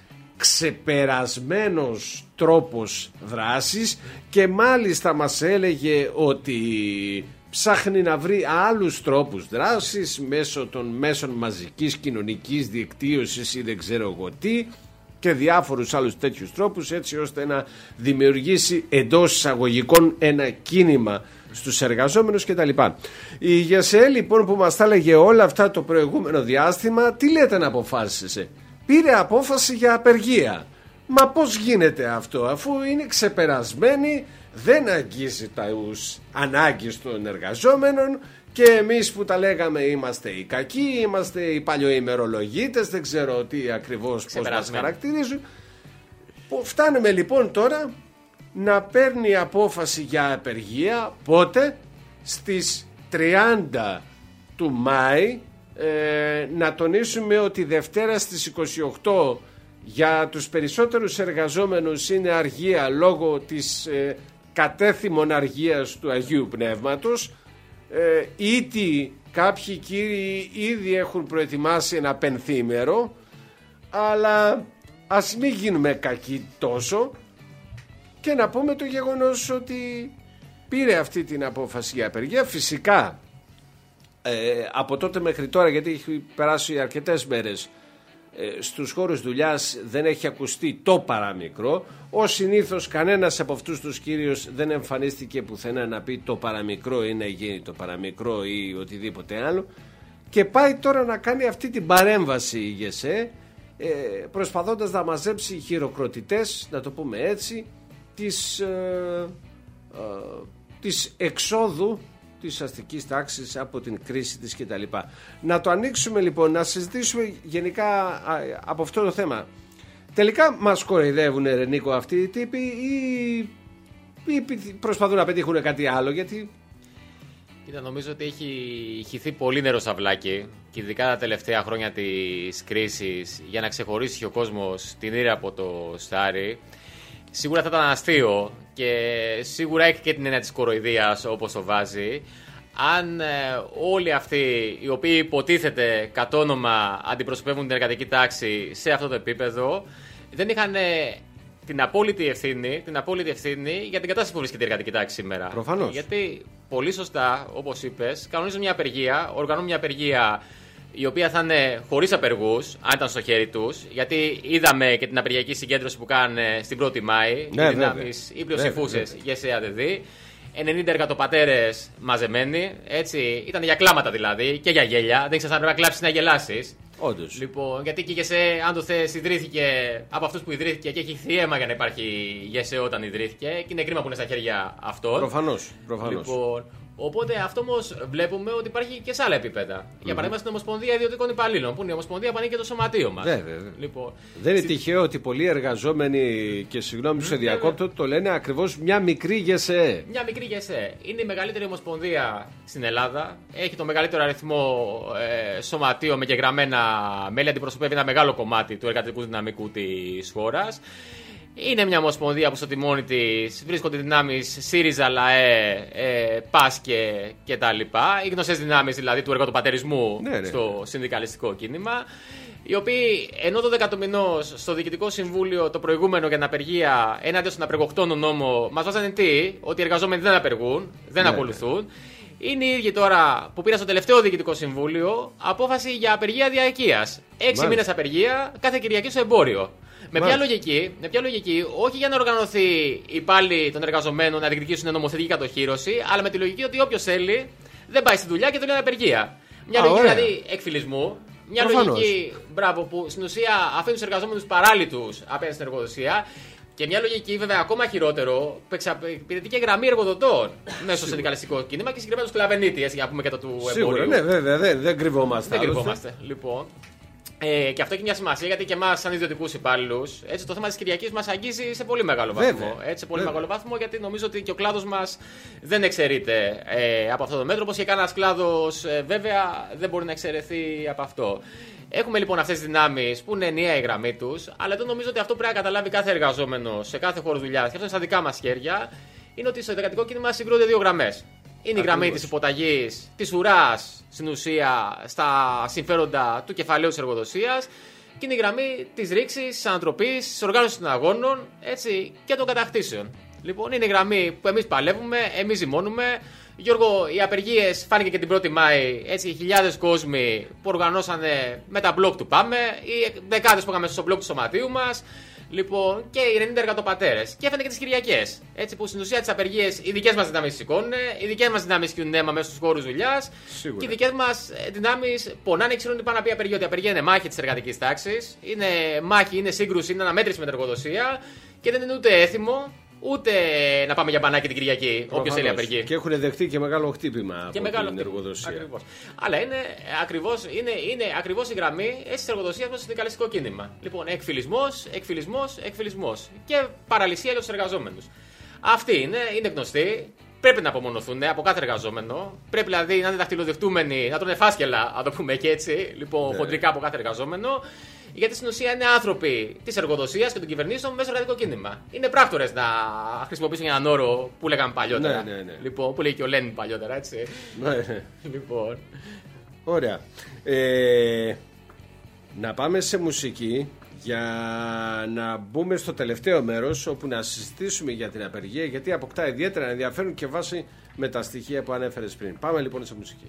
ξεπερασμένος τρόπος δράσης, και μάλιστα μας έλεγε ότι ψάχνει να βρει άλλους τρόπους δράσης μέσω των μέσων μαζικής κοινωνικής δικτύωσης ή δεν ξέρω εγώ τι, και διάφορους άλλους τέτοιους τρόπους, έτσι ώστε να δημιουργήσει εντός εισαγωγικών ένα κίνημα στους εργαζόμενους κτλ. Η ΓΕΣΕ λοιπόν που μας τα έλεγε όλα αυτά το προηγούμενο διάστημα, τι λέτε να αποφάσισε? Πήρε απόφαση για απεργία. Μα πώς γίνεται αυτό, αφού είναι ξεπερασμένη, δεν αγγίζει τους ανάγκες των εργαζόμενων, και εμείς που τα λέγαμε είμαστε οι κακοί, είμαστε οι παλιοημερολογίτες, δεν ξέρω τι ακριβώς πώς μας χαρακτηρίζουν. Φτάνουμε λοιπόν τώρα να παίρνει απόφαση για απεργία, πότε? Στις 30 του Μάη, να τονίσουμε ότι Δευτέρα στις 28 για τους περισσότερους εργαζόμενους είναι αργία λόγω της κατέθυμων αργίας του Αγίου Πνεύματος. Ήτι κάποιοι κύριοι ήδη έχουν προετοιμάσει ένα πενθήμερο, αλλά ας μην γίνουμε κακοί τόσο και να πούμε το γεγονός ότι πήρε αυτή την απόφαση για απεργία. Φυσικά από τότε μέχρι τώρα, γιατί έχει περάσει αρκετές μέρες, στους χώρους δουλειάς δεν έχει ακουστεί το παραμικρό. Ως συνήθως κανένας από αυτούς τους κύριους δεν εμφανίστηκε πουθενά να πει το παραμικρό ή να γίνει το παραμικρό ή οτιδήποτε άλλο, και πάει τώρα να κάνει αυτή την παρέμβαση η ΓΕΣΕ, προσπαθώντας να μαζέψει χειροκροτητές, να το πούμε έτσι, της εξόδου της αστικής τάξης από την κρίση της κτλ. Να το ανοίξουμε λοιπόν, να συζητήσουμε γενικά από αυτό το θέμα. Τελικά μας κοροϊδεύουν, ρε Νίκο, αυτοί οι τύποι ή προσπαθούν να πετύχουν κάτι άλλο? Γιατί Κοίτα, νομίζω ότι έχει χυθεί πολύ νερό στα βλάκι και ειδικά τα τελευταία χρόνια της κρίσης, για να ξεχωρίσει ο κόσμος την Ήρα από το Στάρι. Σίγουρα θα ήταν αστείο και σίγουρα έχει και την έννοια της κοροϊδίας, όπως το βάζει. Αν όλοι αυτοί οι οποίοι υποτίθεται κατ' όνομα αντιπροσωπεύουν την εργατική τάξη σε αυτό το επίπεδο, δεν είχαν την απόλυτη ευθύνη για την κατάσταση που βρίσκεται η εργατική τάξη σήμερα. Προφανώς. Γιατί πολύ σωστά, όπως είπες, κανονίζουν μια απεργία, οργανώνουν μια απεργία η οποία θα είναι χωρίς απεργούς, αν ήταν στο χέρι τους. Γιατί είδαμε και την απεργιακή συγκέντρωση που κάνανε στην 1η Μάη, οι δυνάμεις ή πλειοψηφούσες ΓΕΣΕΑΔΔ. 90 εργατοπατέρες μαζεμένοι, έτσι, ήταν για κλάματα δηλαδή και για γέλια. Δεν ξέρεις αν πρέπει να κλάψεις να γελάσεις. όντως. Λοιπόν, γιατί και η ΓΕΣΕ, αν το θες, ιδρύθηκε από αυτούς που ιδρύθηκε και έχει θύεμα για να υπάρχει ΓΕΣΕ όταν ιδρύθηκε. Και είναι κρίμα που είναι στα χέρια αυτών. Προφανώς. Λοιπόν, οπότε αυτό όμως βλέπουμε ότι υπάρχει και σε άλλα επίπεδα. Για παράδειγμα στην Ομοσπονδία Ιδιωτικών Υπαλλήλων, που είναι η Ομοσπονδία που ανήκει και το σωματείο μας. Λοιπόν, δεν είναι τυχαίο ότι πολλοί εργαζόμενοι, και συγγνώμη που σε διακόπτω, το λένε ακριβώς μια μικρή ΓΕΣΕ. Μια μικρή ΓΕΣΕ. Είναι η μεγαλύτερη ομοσπονδία στην Ελλάδα. Έχει το μεγαλύτερο αριθμό σωματείων με γεγραμμένα μέλη. Αντιπροσωπεύει ένα μεγάλο κομμάτι του εργατικού δυναμικού της χώρας. Είναι μια ομοσπονδία που στο τιμόνι της βρίσκονται δυνάμεις ΣΥΡΙΖΑ, ΛΑΕ, ΠΑΣ και τα λοιπά. Οι γνωστές δυνάμεις δηλαδή του εργατοπατερισμού στο συνδικαλιστικό κίνημα. Οι οποίοι ενώ το 10ο μηνός στο Διοικητικό Συμβούλιο το προηγούμενο για την απεργία ενάντια στον απεργοκτόνο νόμο μας βάζανε ότι οι εργαζόμενοι δεν απεργούν, δεν ακολουθούν. Είναι οι ίδιοι τώρα που πήραν στο τελευταίο Διοικητικό Συμβούλιο απόφαση για απεργία διαρκείας. 6 μήνες απεργία κάθε Κυριακή στο εμπόριο. Με ποια λογική, όχι για να οργανωθεί οι υπάλληλοι των εργαζομένων να διεκδικήσουν νομοθετική κατοχήρωση, αλλά με τη λογική ότι όποιος θέλει δεν πάει στη δουλειά και του λένε απεργία. Μια λογική δηλαδή εκφυλισμού. Μια λογική, που στην ουσία αφήνει τους εργαζόμενους παράλυτους απέναντι στην εργοδοσία. Και μια λογική, βέβαια, ακόμα χειρότερο, που εξυπηρετεί και γραμμή εργοδοτών μέσα στο συνδικαλιστικό κίνημα και συγκεκριμένα του Σκλαβενίτη, έτσι, για να πούμε και το του εμπορίου. Σίγουρα, ναι, βέβαια, δεν κρυβόμαστε. Λοιπόν. Και αυτό έχει μια σημασία γιατί και εμάς, σαν ιδιωτικούς υπάλληλους, το θέμα της Κυριακής μας αγγίζει σε πολύ μεγάλο βαθμό. Σε πολύ μεγάλο βαθμό, γιατί νομίζω ότι και ο κλάδος μας δεν εξαιρείται από αυτό το μέτρο. Όπως και κανένας κλάδος, βέβαια, δεν μπορεί να εξαιρεθεί από αυτό. Έχουμε λοιπόν αυτές τις δυνάμεις που είναι ενιαία η γραμμή τους, αλλά εδώ νομίζω ότι αυτό πρέπει να καταλάβει κάθε εργαζόμενος σε κάθε χώρο δουλειάς, και αυτό είναι στα δικά μας χέρια, είναι ότι στο εργατικό κίνημα συγκρούνται δύο γραμμές. Είναι η γραμμή της υποταγής, της ουράς στην ουσία στα συμφέροντα του κεφαλαίου της εργοδοσίας, και είναι η γραμμή της ρήξης, της ανατροπής, της οργάνωσης των αγώνων, έτσι, και των κατακτήσεων. Λοιπόν, είναι η γραμμή που εμείς παλεύουμε, εμείς ζυμώνουμε. Γιώργο, οι απεργίες φάνηκε και την 1η Μάη, έτσι, χιλιάδες κόσμοι που οργανώσανε με τα μπλοκ του Πάμε, οι δεκάδες που είχαμε στο μπλοκ του σωματείου μας. Λοιπόν, και οι 90 εργατοπατέρες. Και έφερε και τις Κυριακές. Έτσι, που στην ουσία τις απεργίες οι δικές μας δυνάμεις σηκώνουν, οι δικές μας δυνάμεις κινούν αίμα μέσα στους χώρους δουλειάς. Και οι δικές μας δυνάμεις πονάνε, ξέρουν τι πάνε να πει απεργία. Ότι η απεργία είναι μάχη της εργατικής τάξης, είναι μάχη, είναι σύγκρουση, είναι αναμέτρηση με την εργοδοσία και δεν είναι ούτε έθιμο. Ούτε να πάμε για μπανάκι την Κυριακή, όποιος θέλει απεργεί. Και έχουν δεχτεί και μεγάλο χτύπημα από την εργοδοσία. Ακριβώς. Αλλά είναι ακριβώς η γραμμή της εργοδοσίας προς το συνδικαλιστικό κίνημα. Λοιπόν, εκφυλισμός και παραλυσία για τους εργαζόμενους. Αυτοί είναι γνωστοί. Πρέπει να απομονωθούν από κάθε εργαζόμενο. Πρέπει δηλαδή να είναι δαχτυλοδεχτούμενοι, να τρώνε φάσκελα, να το πούμε και έτσι, λοιπόν, χοντρικά από κάθε εργαζόμενο. Γιατί στην ουσία είναι άνθρωποι της εργοδοσίας και των κυβερνήσεων μέσα στο εργατικό κίνημα. Είναι πράκτορες να χρησιμοποιήσουν έναν όρο που λέγαμε παλιότερα. Ναι. Λοιπόν, που λέει και ο Λένιν παλιότερα, έτσι. Ναι. Λοιπόν. Ωραία. Να πάμε σε μουσική για να μπούμε στο τελευταίο μέρος, όπου να συζητήσουμε για την απεργία, γιατί αποκτά ιδιαίτερα ενδιαφέρον και βάσει με τα στοιχεία που ανέφερες πριν. Πάμε λοιπόν σε μουσική.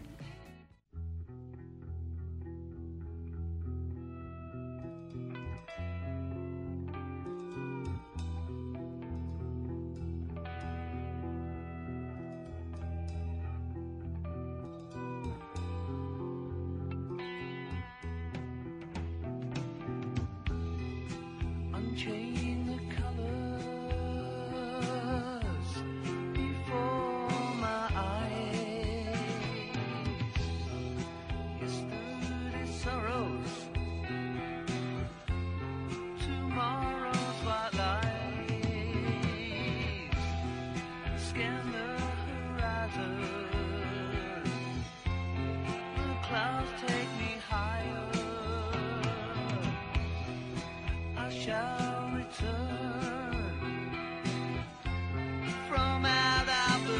Unchain the colors before my eyes. shall return from out of the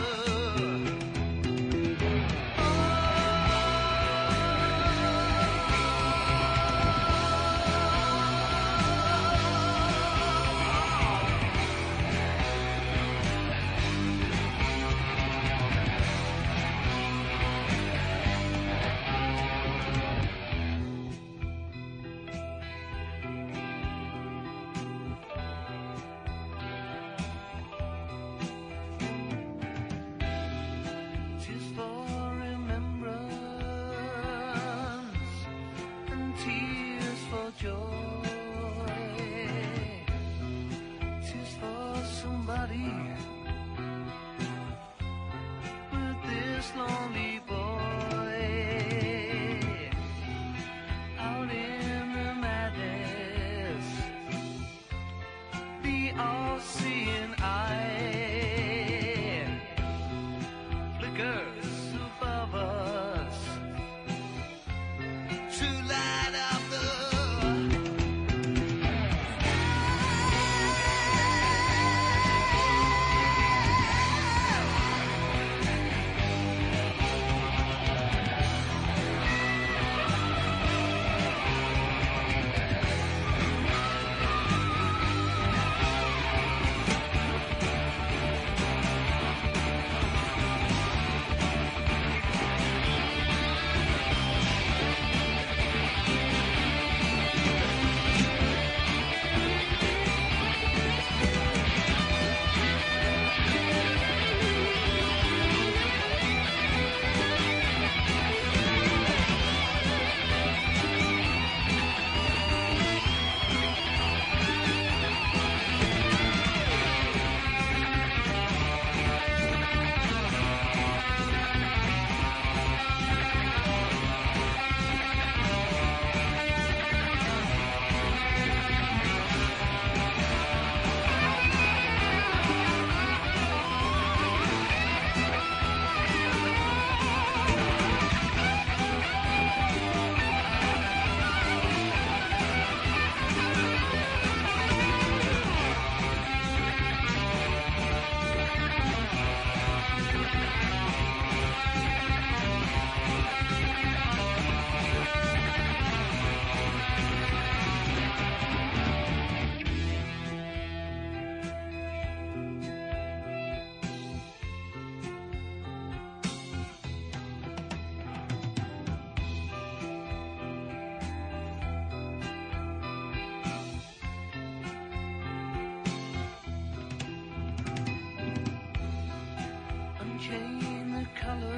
chain the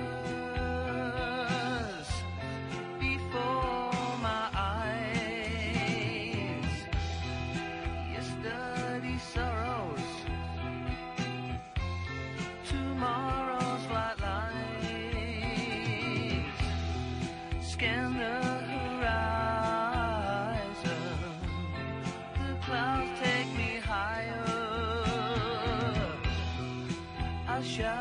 colors before my eyes. Yesterday's sorrows, tomorrow's white lines. Scan the horizon, the clouds take me higher. I shall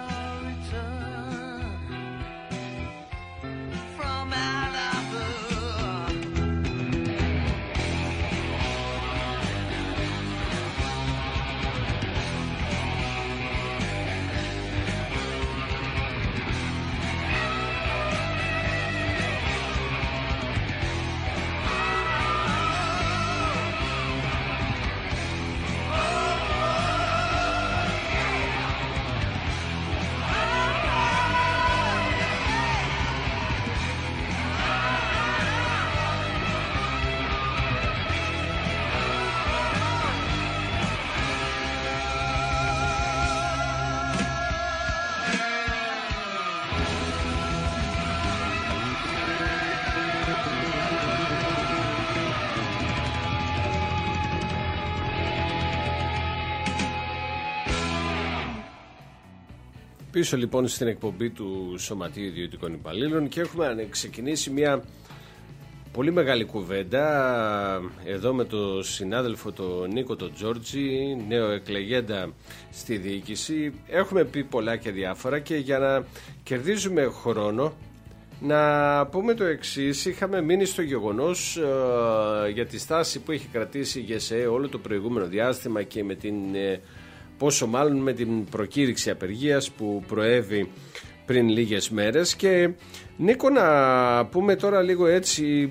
Πίσω λοιπόν στην εκπομπή του Σωματείου Ιδιωτικών Υπαλλήλων και έχουμε ξεκινήσει μια πολύ μεγάλη κουβέντα εδώ με τον συνάδελφο τον Νίκο τον Τζόρτζι, νέο εκλεγέντα στη διοίκηση. Έχουμε πει πολλά και διάφορα και για να κερδίζουμε χρόνο Να πούμε το εξής, είχαμε μείνει στο γεγονός για τη στάση που έχει κρατήσει η ΓΕΣΕ όλο το προηγούμενο διάστημα και με την, πόσο μάλλον με την προκήρυξη απεργίας που προέβη πριν λίγες μέρες. Και Νίκο, να πούμε τώρα λίγο έτσι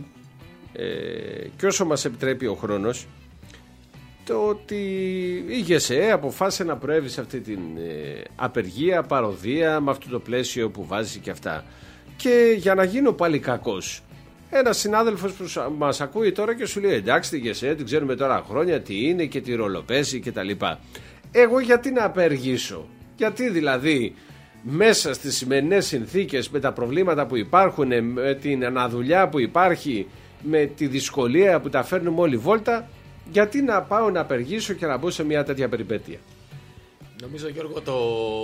και όσο μας επιτρέπει ο χρόνος, το ότι η ΓΕΣΕ αποφάσισε να προέβει σε αυτή την απεργία, παροδία, με αυτό το πλαίσιο που βάζει και αυτά. Και για να γίνω πάλι κακός, ένας συνάδελφος που μας ακούει τώρα και σου λέει εντάξει τη ΓΕΣΕ την ξέρουμε τώρα χρόνια τι είναι και τι ρόλο παίζει και τα λοιπά. Εγώ γιατί να απεργήσω? Γιατί δηλαδή μέσα στις σημερινές συνθήκες, με τα προβλήματα που υπάρχουν, με την αναδουλειά που υπάρχει, με τη δυσκολία που τα φέρνουμε όλη βόλτα, γιατί να πάω να απεργήσω και να μπω σε μια τέτοια περιπέτεια? Νομίζω, Γιώργο, το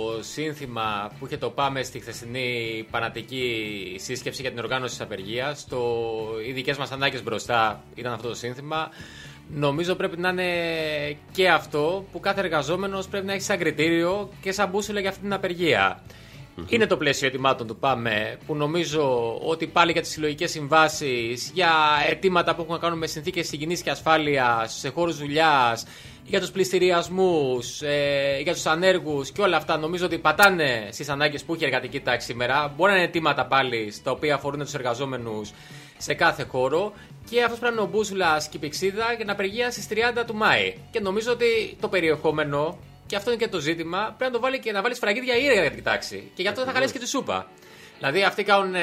σύνθημα που είχε το ΠΑΜΕ στη χθεσινή πανατική σύσκεψη για την οργάνωση της απεργίας, οι δικές μας ανάγκες μπροστά ήταν αυτό το σύνθημα. Νομίζω πρέπει να είναι και αυτό που κάθε εργαζόμενος πρέπει να έχει σαν κριτήριο και σαν μπούσουλα για αυτή την απεργία. Είναι το πλαίσιο αιτημάτων του ΠΑΜΕ που νομίζω ότι πάλι για τις συλλογικές συμβάσεις, για αιτήματα που έχουν να κάνουν με συνθήκες υγιεινής και ασφάλειας σε χώρους δουλειάς, για τους πληστηριασμούς, για τους ανέργους και όλα αυτά, νομίζω ότι πατάνε στις ανάγκες που έχει η εργατική τάξη σήμερα. Μπορεί να είναι αιτήματα πάλι στα οποία αφορούν τους εργαζόμενους σε κάθε χώρο. Και αυτό πρέπει να είναι ο μπούσουλας και η πηξίδα για να απεργία στις 30 του Μάη. Και νομίζω ότι το περιεχόμενο, και αυτό είναι και το ζήτημα, πρέπει να το βάλει και να βάλει σφραγίδια η εργατική τάξη. Και γι' αυτό θα χαλέσει και τη σούπα. Δηλαδή, αυτοί κάνουν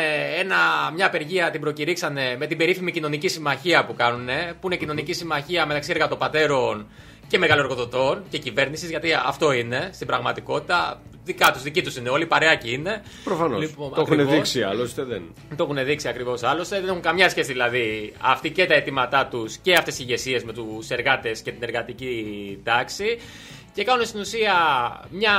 μια απεργία, την προκηρύξανε με την περίφημη κοινωνική συμμαχία που κάνουν, που είναι κοινωνική συμμαχία μεταξύ εργατοπατέρων και μεγαλοεργοδοτών και κυβέρνησης, γιατί αυτό είναι στην πραγματικότητα. Δικοί τους είναι όλοι, παρεάκι είναι. Προφανώς. Λοιπόν, το έχουν δείξει άλλωστε. Το έχουν δείξει ακριβώς άλλωστε. Δεν έχουν καμιά σχέση δηλαδή αυτοί και τα αιτήματά τους και αυτές οι ηγεσίες με τους εργάτες και την εργατική τάξη. Και κάνουν στην ουσία μια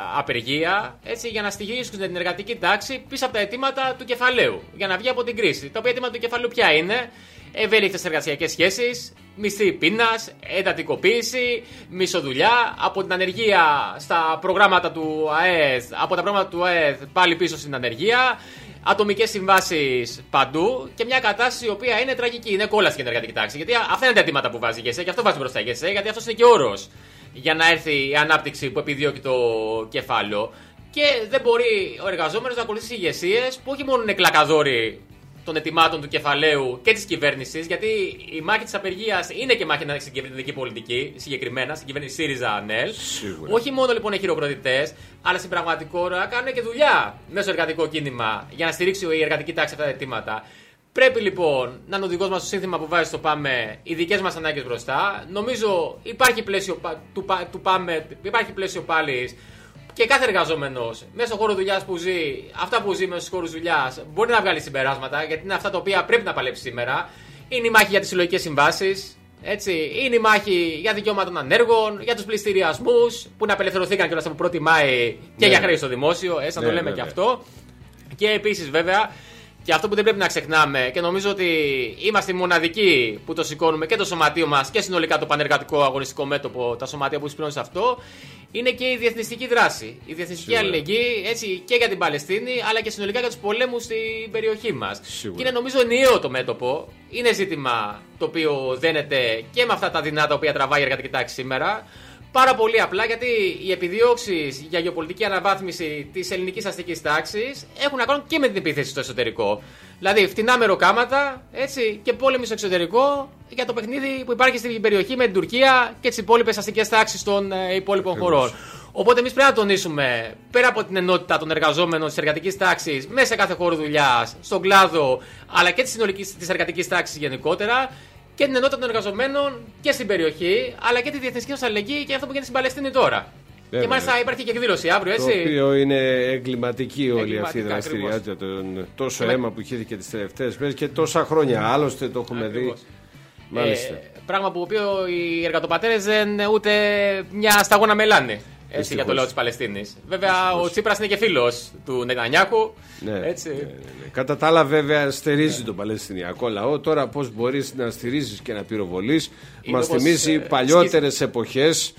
απεργία έτσι, για να στοιχήσουν την εργατική τάξη πίσω από τα αιτήματα του κεφαλαίου. Για να βγει από την κρίση. Τα οποία αιτήματα του κεφαλαίου ποια είναι? Ευέλικτες εργασιακές σχέσεις, μισθή πείνας, εντατικοποίηση, μισοδουλειά, από την ανεργία στα προγράμματα του ΑΕΔ, από τα προγράμματα του ΑΕΔ πάλι πίσω στην ανεργία, ατομικές συμβάσεις παντού και μια κατάσταση η οποία είναι τραγική. Είναι κόλαση για την εργατική τάξη. Γιατί αυτά είναι τα αιτήματα που βάζει η ΓΕΣΕ και αυτό βάζει μπροστά η ΓΕΣΕ, γιατί αυτό είναι και όρος για να έρθει η ανάπτυξη που επιδιώκει το κεφάλαιο. Και δεν μπορεί ο εργαζόμενος να ακολουθήσει ηγεσίες που όχι μόνο είναι κλακαδόροι των αιτημάτων του κεφαλαίου και της κυβέρνησης, γιατί η μάχη της απεργίας είναι και μάχη στην κυβερνητική πολιτική, συγκεκριμένα στην κυβέρνηση ΣΥΡΙΖΑ-ΑΝΕΛ. Όχι μόνο λοιπόν είναι χειροκροτητές, αλλά στην πραγματικότητα κάνουν και δουλειά μέσω εργατικό κίνημα για να στηρίξει η εργατική τάξη αυτά τα αιτήματα. Πρέπει λοιπόν να είναι ο οδηγός μας στο σύνθημα που βάζει στο ΠΑΜΕ οι δικές μας ανάγκες μπροστά. Νομίζω υπάρχει πλαίσιο του ΠΑΜΕ, υπάρχει πλαίσιο πάλι. Και κάθε εργαζόμενος μέσα στον χώρο δουλειάς που ζει, αυτά που ζει μέσα στους χώρους δουλειάς, μπορεί να βγάλει συμπεράσματα, γιατί είναι αυτά τα οποία πρέπει να παλέψει σήμερα. Είναι η μάχη για τις συλλογικές συμβάσεις, έτσι. Είναι η μάχη για δικαιώματα των ανέργων, για τους πληστηριασμούς, που να απελευθερωθήκαν κιόλας από 1η Μάη και για χρέη στο δημόσιο, να το λέμε και αυτό. Και επίσης βέβαια, και αυτό που δεν πρέπει να ξεχνάμε, και νομίζω ότι είμαστε οι μοναδικοί που το σηκώνουμε και το σωματείο μας και συνολικά το πανεργατικό αγωνιστικό μέτωπο, τα σωματεία που εισπλώνουν σε αυτό, είναι και η διεθνιστική δράση. Η διεθνιστική αλληλεγγύη έτσι, και για την Παλαιστίνη, αλλά και συνολικά για τους πολέμους στην περιοχή μας. Και είναι νομίζω ενιαίο το μέτωπο. Είναι ζήτημα το οποίο δένεται και με αυτά τα δεινά τα οποία τραβάει η εργατική τάξη σήμερα. Πάρα πολύ απλά γιατί οι επιδιώξεις για γεωπολιτική αναβάθμιση της ελληνικής αστικής τάξης έχουν να κάνουν και με την επίθεση στο εσωτερικό. Δηλαδή, φτηνά μεροκάματα έτσι, και πόλεμοι στο εξωτερικό για το παιχνίδι που υπάρχει στην περιοχή με την Τουρκία και τις υπόλοιπες αστικές τάξεις των υπόλοιπων χωρών. Οπότε, εμείς πρέπει να τονίσουμε πέρα από την ενότητα των εργαζόμενων της εργατικής τάξης μέσα σε κάθε χώρο δουλειάς, στον κλάδο αλλά και της εργατικής τάξης γενικότερα. Και την ενότητα των εργαζομένων και στην περιοχή, αλλά και τη διεθνική μας αλληλεγγύη και αυτό που γίνεται στην Παλαιστίνη τώρα. Και μάλιστα υπάρχει και εκδήλωση αύριο, έτσι. Το οποίο είναι εγκληματική όλη αυτή η δραστηριότητα. Τόσο αίμα που χύθηκε τις τελευταίες μέρες και τόσα χρόνια. Άλλωστε το έχουμε δει. Μάλιστα. Πράγμα που οποίο οι εργατοπατέρες δεν ούτε μια σταγόνα μελάνε. Έτσι για το λαό της Παλαιστίνης. Βέβαια ο Τσίπρας είναι και φίλος του Νετανιάχου. Ναι, έτσι. ναι. Κατά τα άλλα, βέβαια, στηρίζει τον Παλαιστινιακό λαό. Τώρα, πώς μπορείς να στηρίζεις και να πυροβολείς, μας θυμίζει παλιότερες εποχές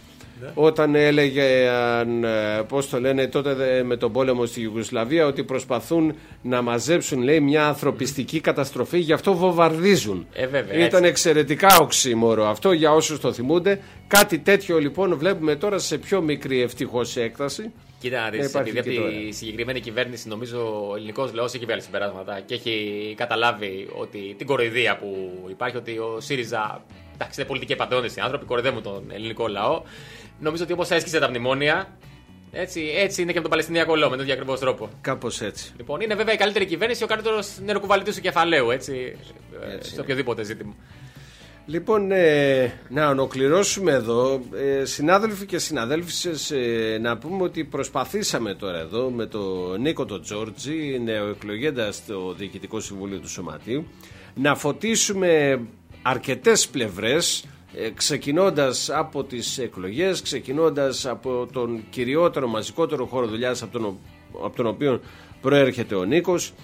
όταν έλεγε, πώς το λένε τότε με τον πόλεμο στη Ιουγκοσλαβία, ότι προσπαθούν να μαζέψουν, λέει, μια ανθρωπιστική καταστροφή, γι' αυτό βομβαρδίζουν. Βέβαια, ήταν εξαιρετικά οξύμορο αυτό για όσους το θυμούνται. Κάτι τέτοιο λοιπόν βλέπουμε τώρα σε πιο μικρή ευτυχώς έκταση. Κοίτα να δεις, επειδή από τη συγκεκριμένη κυβέρνηση νομίζω ο ελληνικός λαός έχει βγάλει συμπεράσματα και έχει καταλάβει ότι την κοροϊδία που υπάρχει, ότι ο ΣΥΡΙΖΑ, εντάξει, είναι πολιτική επαντώνηση, οι άνθρωποι κοροϊδεύουν τον ελληνικό λαό. Νομίζω ότι όπως έσκησε τα μνημόνια, έτσι είναι και με τον Παλαιστινιακό λαό, με τον ίδιο ακριβώς τρόπο. Κάπως έτσι. Λοιπόν, είναι βέβαια η καλύτερη κυβέρνηση, ο καλύτερος νεροκουβαλητής του κεφαλαίου, έτσι σε οποιοδήποτε ζήτημα. Λοιπόν, να ολοκληρώσουμε εδώ, συνάδελφοι και συναδέλφισες, να πούμε ότι προσπαθήσαμε τώρα εδώ με τον Νίκο τον Τζόρτζι, νεοεκλογέντα στο Διοικητικό Συμβούλιο του Σωματείου, να φωτίσουμε αρκετές πλευρές, ξεκινώντας από τις εκλογές, ξεκινώντας από τον κυριότερο μαζικότερο χώρο δουλειάς από τον οποίο προέρχεται ο Νίκος,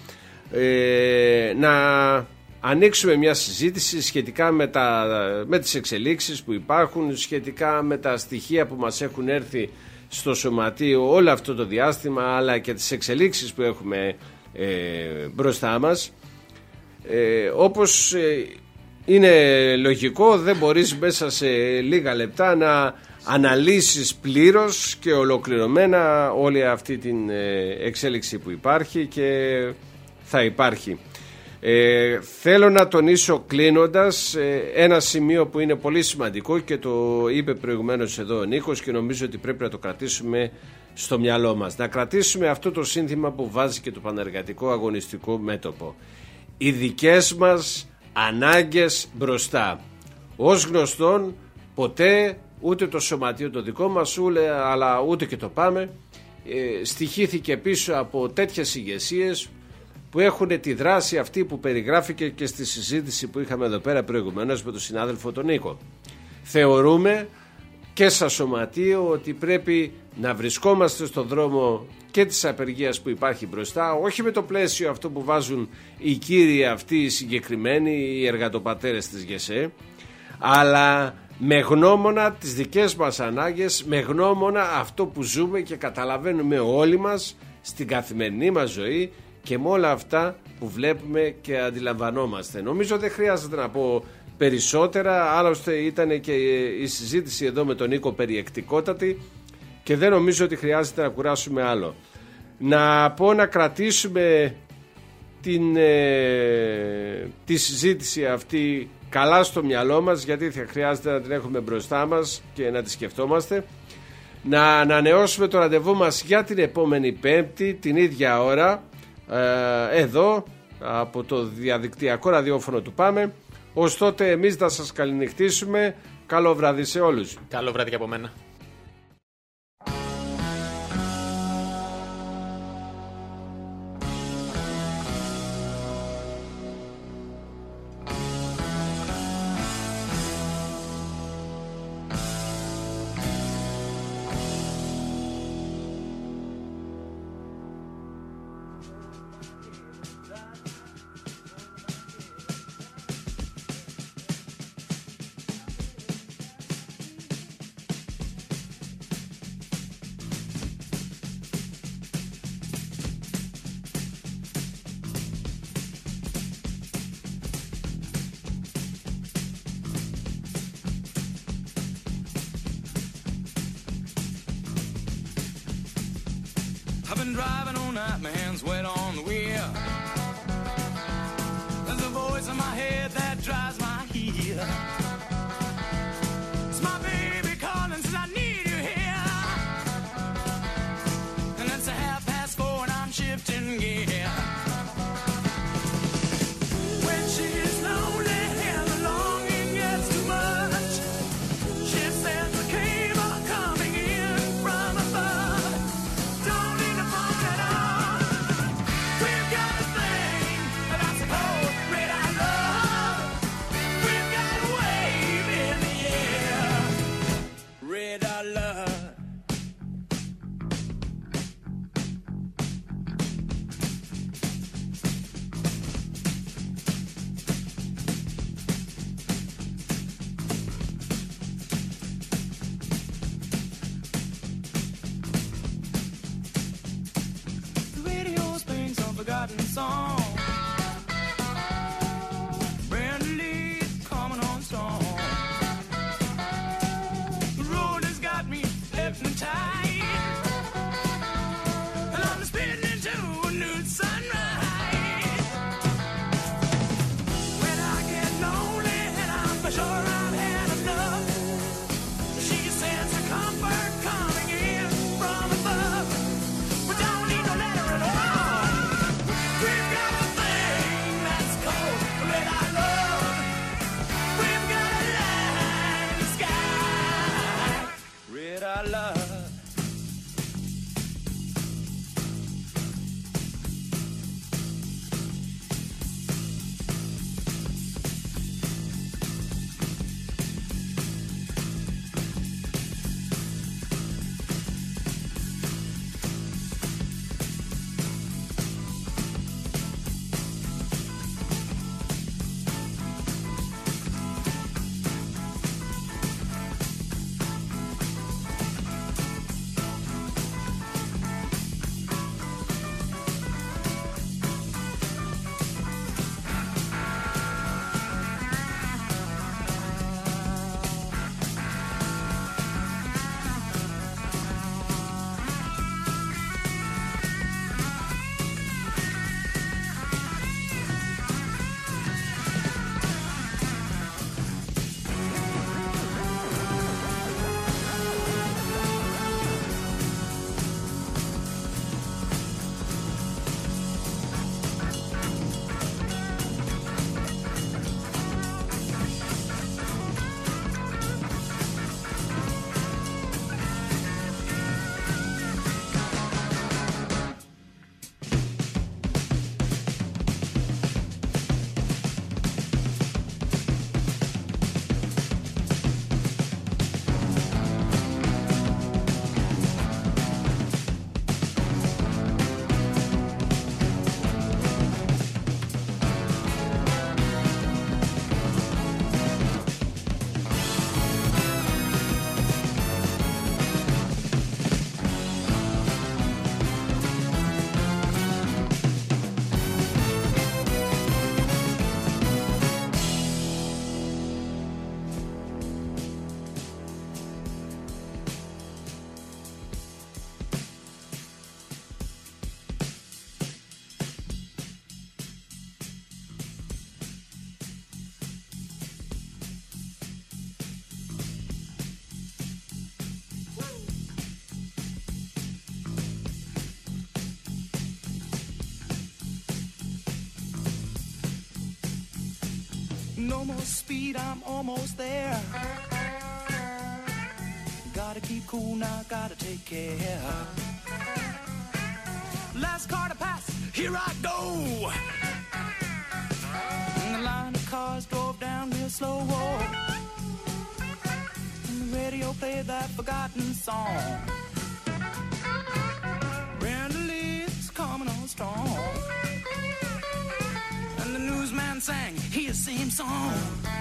να ανοίξουμε μια συζήτηση σχετικά με τις εξελίξεις που υπάρχουν, σχετικά με τα στοιχεία που μας έχουν έρθει στο Σωματείο όλο αυτό το διάστημα, αλλά και τις εξελίξεις που έχουμε μπροστά μας. Όπως είναι λογικό, δεν μπορείς μέσα σε λίγα λεπτά να αναλύσεις πλήρως και ολοκληρωμένα όλη αυτή την εξέλιξη που υπάρχει και θα υπάρχει. Θέλω να τονίσω κλείνοντας ένα σημείο που είναι πολύ σημαντικό και το είπε προηγουμένως εδώ ο Νίκος και νομίζω ότι πρέπει να το κρατήσουμε στο μυαλό μας. Να κρατήσουμε αυτό το σύνθημα που βάζει και το Πανεργατικό Αγωνιστικό Μέτωπο. Οι δικές μας ανάγκες μπροστά. Ως γνωστόν, ποτέ ούτε το σωματείο το δικό μας αλλά ούτε και το ΠΑΜΕ στοιχήθηκε πίσω από τέτοιες ηγεσίες που έχουν τη δράση αυτή που περιγράφηκε και στη συζήτηση που είχαμε εδώ πέρα προηγουμένως με τον συνάδελφο τον Νίκο. Θεωρούμε και σαν σωματείο ότι πρέπει να βρισκόμαστε στον δρόμο και της απεργίας που υπάρχει μπροστά, όχι με το πλαίσιο αυτό που βάζουν οι κύριοι αυτοί οι συγκεκριμένοι, οι εργατοπατέρες της ΓΕΣΕ, αλλά με γνώμονα τις δικές μας ανάγκες, με γνώμονα αυτό που ζούμε και καταλαβαίνουμε όλοι μας στην καθημερινή μας ζωή και με όλα αυτά που βλέπουμε και αντιλαμβανόμαστε. Νομίζω δεν χρειάζεται να πω περισσότερα, άλλωστε ήταν και η συζήτηση εδώ με τον Νίκο περιεκτικότατη και δεν νομίζω ότι χρειάζεται να κουράσουμε άλλο. Να πω να κρατήσουμε τη συζήτηση αυτή καλά στο μυαλό μας, γιατί θα χρειάζεται να την έχουμε μπροστά μας και να τη σκεφτόμαστε. Να ανανεώσουμε το ραντεβού μας για την επόμενη Πέμπτη την ίδια ώρα εδώ από το διαδικτυακό ραδιόφωνο του ΠΑΜΕ. Ως τότε εμείς θα σας καληνυχτήσουμε. Καλό βράδυ σε όλους. Καλό βράδυ και από μένα. I've been driving all night, my hands wet on the wheel. There's a voice in my head that drives my heel. It's my baby calling, says I need you here. And it's 4:30 and I'm shifting gear. When she's lonely and the longing gets too much, she says the cable coming in from above. Don't need to phone at all. We've got a thing that I suppose red I love. We've got a way forgotten song. Brand Lee coming on strong. The road has got me hypnotized, and I'm spinning to a new sunrise. When I get lonely and I'm for sure I've had enough, she sends her comfort coming in from above. We don't need no letter at all. We've got a thing that's called red eye love. We've got a light in the sky. Red eye love. No more speed, I'm almost there. Gotta keep cool now, gotta take care. Last car to pass, here I go. And the line of cars drove down real slow. And the radio played that forgotten song. Brenda Lee's coming on strong. And the newsman sang his same song.